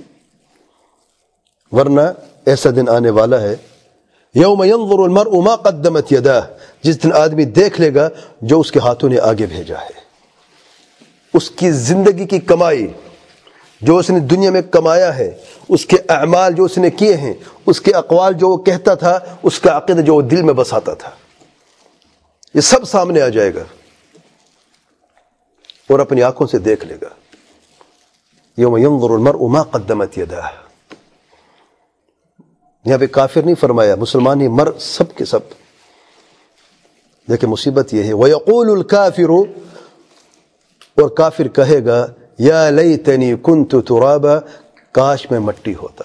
ورنہ ایسا دن آنے والا ہے یوم ينظر المرء ما قدمت یداہ، جس دن آدمی دیکھ لے گا جو اس کے ہاتھوں نے آگے بھیجا ہے، اس کی زندگی کی کمائی جو اس نے دنیا میں کمایا ہے، اس کے اعمال جو اس نے کیے ہیں، اس کے اقوال جو وہ کہتا تھا، اس کا عقیدہ جو وہ دل میں بساتا تھا، یہ سب سامنے آ جائے گا اور اپنی آنکھوں سے دیکھ لے گا۔ یوم ينظر المرء ما قدمت یداہ، یہاں پہ کافر نہیں فرمایا، مسلمان ہی، مر سب کے سب۔ لیکن مصیبت یہ ہے وَيَقُولُ الْكَافِرُ، اور کافر کہے گا یا لیتنی کنت ترابا، کاش میں مٹی ہوتا۔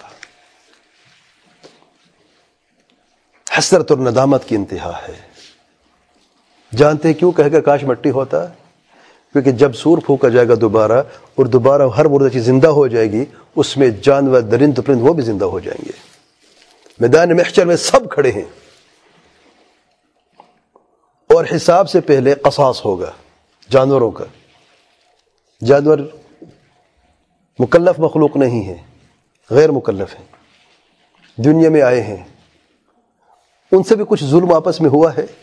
حسرت اور ندامت کی انتہا ہے۔ جانتے ہیں کیوں کہے گا کاش مٹی ہوتا؟ کیونکہ جب سور پھونکا جائے گا دوبارہ، اور دوبارہ ہر مردہ چیز زندہ ہو جائے گی، اس میں جانور، درند پرند وہ بھی زندہ ہو جائیں گے، میدان محشر میں سب کھڑے ہیں، اور حساب سے پہلے قصاص ہوگا جانوروں کا۔ جانور مکلف مخلوق نہیں ہے، غیر مکلف ہیں، دنیا میں آئے ہیں، ان سے بھی کچھ ظلم آپس میں ہوا ہے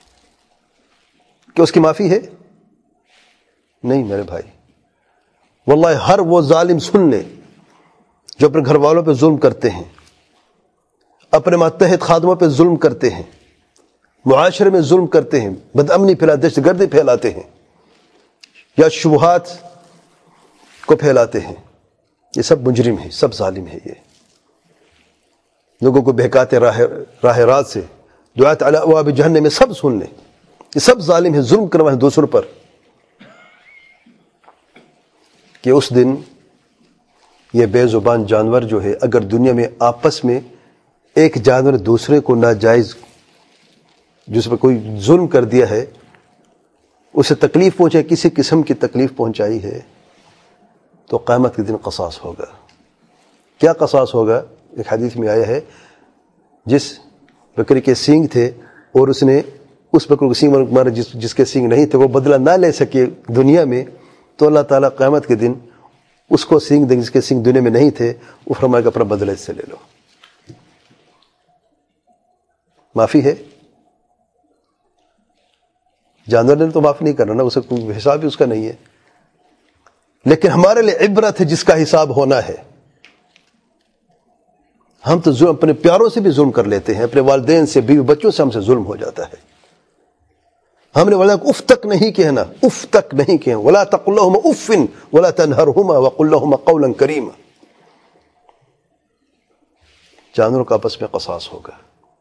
کہ اس کی معافی ہے؟ نہیں میرے بھائی، واللہ ہر وہ ظالم سن لے جو اپنے گھر والوں پہ ظلم کرتے ہیں، اپنے ماتحت خادموں پہ ظلم کرتے ہیں، معاشرے میں ظلم کرتے ہیں، بد امنی پھیلا، دہشت گردی پھیلاتے ہیں، یا شبہات کو پھیلاتے ہیں، یہ سب مجرم ہیں، سب ظالم ہیں، یہ لوگوں کو بہکاتے راہ راہ راست سے، دعات علی ابواب جہنم میں، سب سن لیں، یہ سب ظالم ہیں، ظلم کروائیں دوسروں پر۔ کہ اس دن یہ بے زبان جانور جو ہے، اگر دنیا میں آپس میں ایک جانور دوسرے کو ناجائز، جس پر کوئی ظلم کر دیا ہے، اسے تکلیف پہنچے، کسی قسم کی تکلیف پہنچائی ہے، تو قیامت کے دن قصاص ہوگا۔ کیا قصاص ہوگا؟ ایک حدیث میں آیا ہے، جس بکری کے سینگ تھے اور اس نے اس بکری کو سینگ مارا، جس جس کے سینگ نہیں تھے، وہ بدلہ نہ لے سکے دنیا میں، تو اللہ تعالیٰ قیامت کے دن اس کو سینگ دیں، جس کے سینگ دنیا میں نہیں تھے، وہ فرمائے گا اپنا بدلہ اس سے لے لو۔ معافی ہے؟ جانور نے تو معاف نہیں کرنا نا، اسے کوئی حساب ہی اس کا نہیں ہے، لیکن ہمارے لیے عبرت ہے جس کا حساب ہونا ہے۔ ہم تو ظلم اپنے پیاروں سے بھی ظلم کر لیتے ہیں، اپنے والدین سے، بیوی بچوں سے ہم سے ظلم ہو جاتا ہے۔ ہم نے والدین کو اف تک نہیں کہنا، اف تک نہیں کہنا، ولا تقل لهما اف ولا تنهرهما وقل لهما قولا کریما۔ جانوروں کا آپس میں قصاص ہوگا،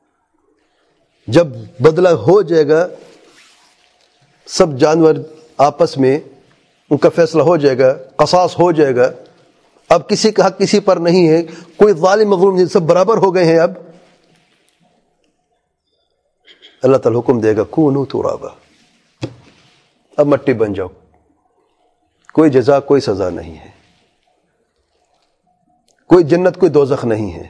جب بدلہ ہو جائے گا، سب جانور آپس میں ان کا فیصلہ ہو جائے گا، قصاص ہو جائے گا، اب کسی کا حق کسی پر نہیں ہے، کوئی ظالم مظلوم نہیں، سب برابر ہو گئے ہیں۔ اب اللہ تعالیٰ حکم دے گا کونوا ترابا، اب مٹی بن جاؤ، کوئی جزا کوئی سزا نہیں ہے، کوئی جنت کوئی دوزخ نہیں ہے۔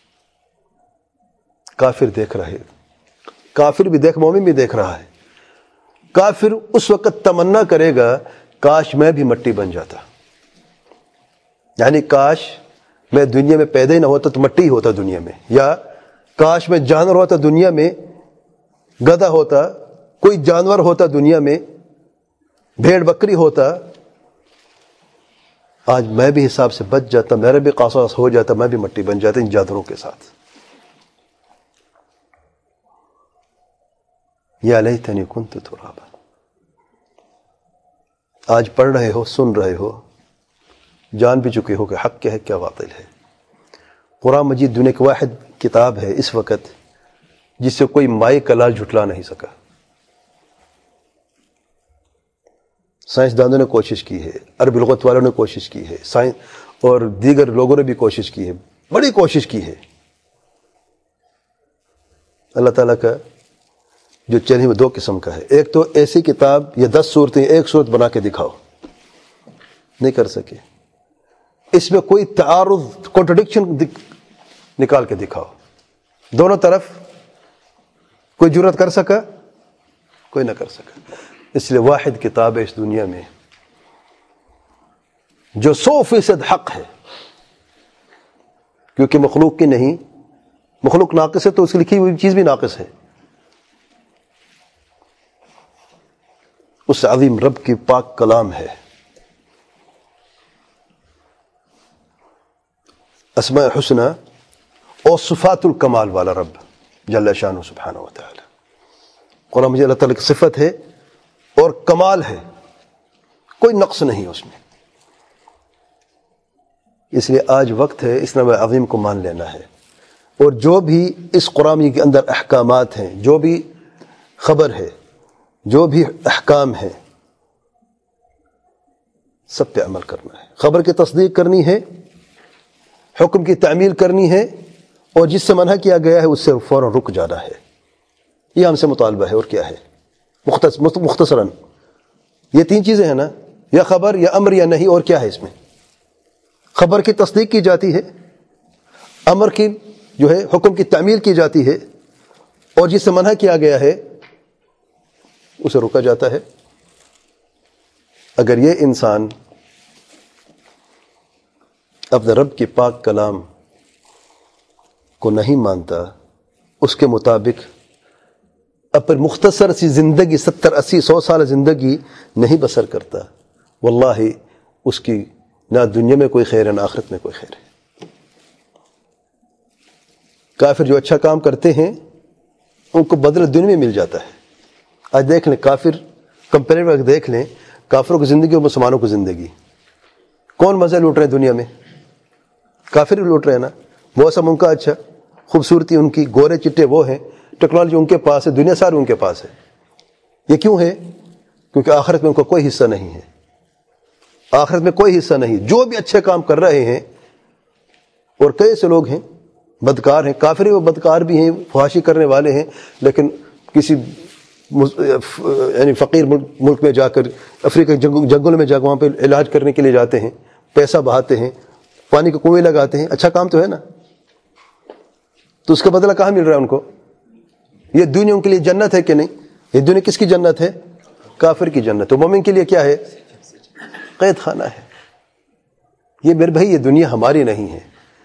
کافر دیکھ رہا ہے، کافر بھی دیکھ، مومن بھی دیکھ رہا ہے۔ کافر اس وقت تمنا کرے گا کاش میں بھی مٹی بن جاتا، یعنی کاش میں دنیا میں پیدا ہی نہ ہوتا تو مٹی ہی ہوتا دنیا میں، یا کاش میں جانور ہوتا دنیا میں، گدھا ہوتا، کوئی جانور ہوتا دنیا میں، بھیڑ بکری ہوتا، آج میں بھی حساب سے بچ جاتا، میرا بھی قصاص ہو جاتا، میں بھی مٹی بن جاتا ان جانوروں کے ساتھ۔ یا لیتنی کنت ترابا۔ آج پڑھ رہے ہو، سن رہے ہو، جان بھی چکے ہو کہ حق کیا ہے کیا باطل ہے۔ قرآن مجید دنیا کی واحد کتاب ہے اس وقت جس سے کوئی مائی کلال جھٹلا نہیں سکا۔ سائنسدانوں نے کوشش کی ہے، عربی لغت والوں نے کوشش کی ہے، سائنس اور دیگر لوگوں نے بھی کوشش کی ہے، بڑی کوشش کی ہے۔ اللہ تعالیٰ کا جو چیلنج وہ دو قسم کا ہے، ایک تو ایسی کتاب یا دس صورتیں ایک صورت بنا کے دکھاؤ، نہیں کر سکے۔ اس میں کوئی تعارض کنٹرڈکشن نکال کے دکھاؤ، دونوں طرف کوئی جرات کر سکا؟ کوئی نہ کر سکا۔ اس لیے واحد کتاب ہے اس دنیا میں جو سو فیصد حق ہے، کیونکہ مخلوق کی نہیں، مخلوق ناقص ہے تو اس کی لکھی ہوئی چیز بھی ناقص ہے۔ اس عظیم رب کی پاک کلام ہے، اسماء حسنہ اور صفات الکمال والا رب جل شانہ سبحانہ و تعالی۔ قرآن مجید اللہ تعالیٰ کی صفت ہے اور کمال ہے، کوئی نقص نہیں اس میں۔ اس لیے آج وقت ہے اس نام عظیم کو مان لینا ہے، اور جو بھی اس قرآن کے اندر احکامات ہیں، جو بھی خبر ہے، جو بھی احکام ہے، سب پہ عمل کرنا ہے۔ خبر کی تصدیق کرنی ہے، حکم کی تعمیل کرنی ہے، اور جس سے منع کیا گیا ہے اس سے فوراً رک جانا ہے۔ یہ ہم سے مطالبہ ہے، اور کیا ہے؟ مختصراً یہ تین چیزیں ہیں نا، یا خبر یا امر یا نہیں، اور کیا ہے اس میں؟ خبر کی تصدیق کی جاتی ہے، امر کی جو ہے حکم کی تعمیل کی جاتی ہے، اور جس سے منع کیا گیا ہے اسے روکا جاتا ہے۔ اگر یہ انسان اپنے رب کی پاک کلام کو نہیں مانتا، اس کے مطابق اپنی مختصر سی زندگی ستر اسی سو سال زندگی نہیں بسر کرتا، واللہ اس کی نہ دنیا میں کوئی خیر ہے نہ آخرت میں کوئی خیر ہے۔ کافر جو اچھا کام کرتے ہیں ان کو بدلہ دنیا میں مل جاتا ہے۔ آج دیکھ لیں کافر کمپیریٹو میں دیکھ لیں کافروں کی زندگی اور مسلمانوں کی زندگی، کون مزے لوٹ رہے ہیں دنیا میں؟ کافر ہی لوٹ رہے ہیں نا۔ موسم ان کا اچھا، خوبصورتی ان کی، گورے چٹے وہ ہیں، ٹیکنالوجی ان کے پاس ہے، دنیا ساری ان کے پاس ہے۔ یہ کیوں ہے؟ کیونکہ آخرت میں ان کا کوئی حصہ نہیں ہے، آخرت میں کوئی حصہ نہیں۔ جو بھی اچھے کام کر رہے ہیں، اور کئی ایسے لوگ ہیں بدکار ہیں، کافر ہی وہ بدکار بھی ہیں، فحاشی کرنے والے ہیں، لیکن کسی یعنی فقیر ملک میں جا کر، افریقہ جنگلوں میں جا کر وہاں پہ علاج کرنے کے لیے جاتے ہیں، پیسہ بہاتے ہیں، پانی کے کنویں لگاتے ہیں، اچھا کام تو ہے نا، تو اس کا بدلہ کہاں مل رہا ہے ان کو؟ یہ دنیا ان کے لیے جنت ہے کہ نہیں؟ یہ دنیا کس کی جنت ہے؟ کافر کی جنت۔ تو مومن کے لیے کیا ہے؟ قید خانہ ہے۔ یہ میرے بھائی، یہ دنیا ہماری نہیں ہے،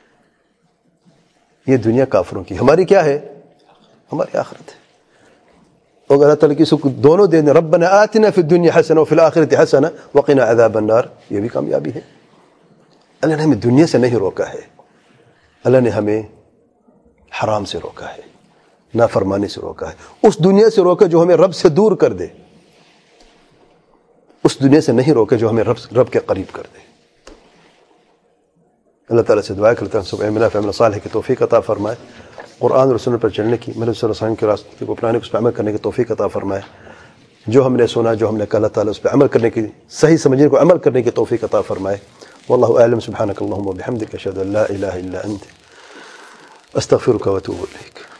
یہ دنیا کافروں کی، ہماری کیا ہے؟ ہماری آخرت ہے۔ اور اللہ تعالیٰ کی سکھ دونوں دے دیں، ربنا آتنا فی الدنیا حسنہ وفی الآخرۃ حسنہ وقنا عذاب النار، یہ بھی کامیابی ہے۔ اللہ نے ہمیں دنیا سے نہیں روکا ہے، اللہ نے ہمیں حرام سے روکا ہے، نافرمانی سے روکا ہے، اس دنیا سے روکا جو ہمیں رب سے دور کر دے، اس دنیا سے نہیں روکے جو ہمیں رب رب کے قریب کر دے۔ اللہ تعالیٰ سے دعا کرتا ہوں سب عملہ فعمل صالح کی توفیق عطا فرمائے، قرآن اور سنت پر چلنے کی، محمد صلی اللہ علیہ وسلم کے راستے کو اپنانے کو اس پہ عمل کرنے کی توفیق عطا فرمائے۔ جو ہم نے سنا، جو ہم نے کہا، اللہ تعالیٰ اس پہ عمل کرنے کی، صحیح سمجھنے کو عمل کرنے کی توفیق عطا فرمائے۔ واللہ اعلم، سبحانک اللہم وبحمدک، اشہد ان لا الہ الا انت، استغفرک واتوب الیک۔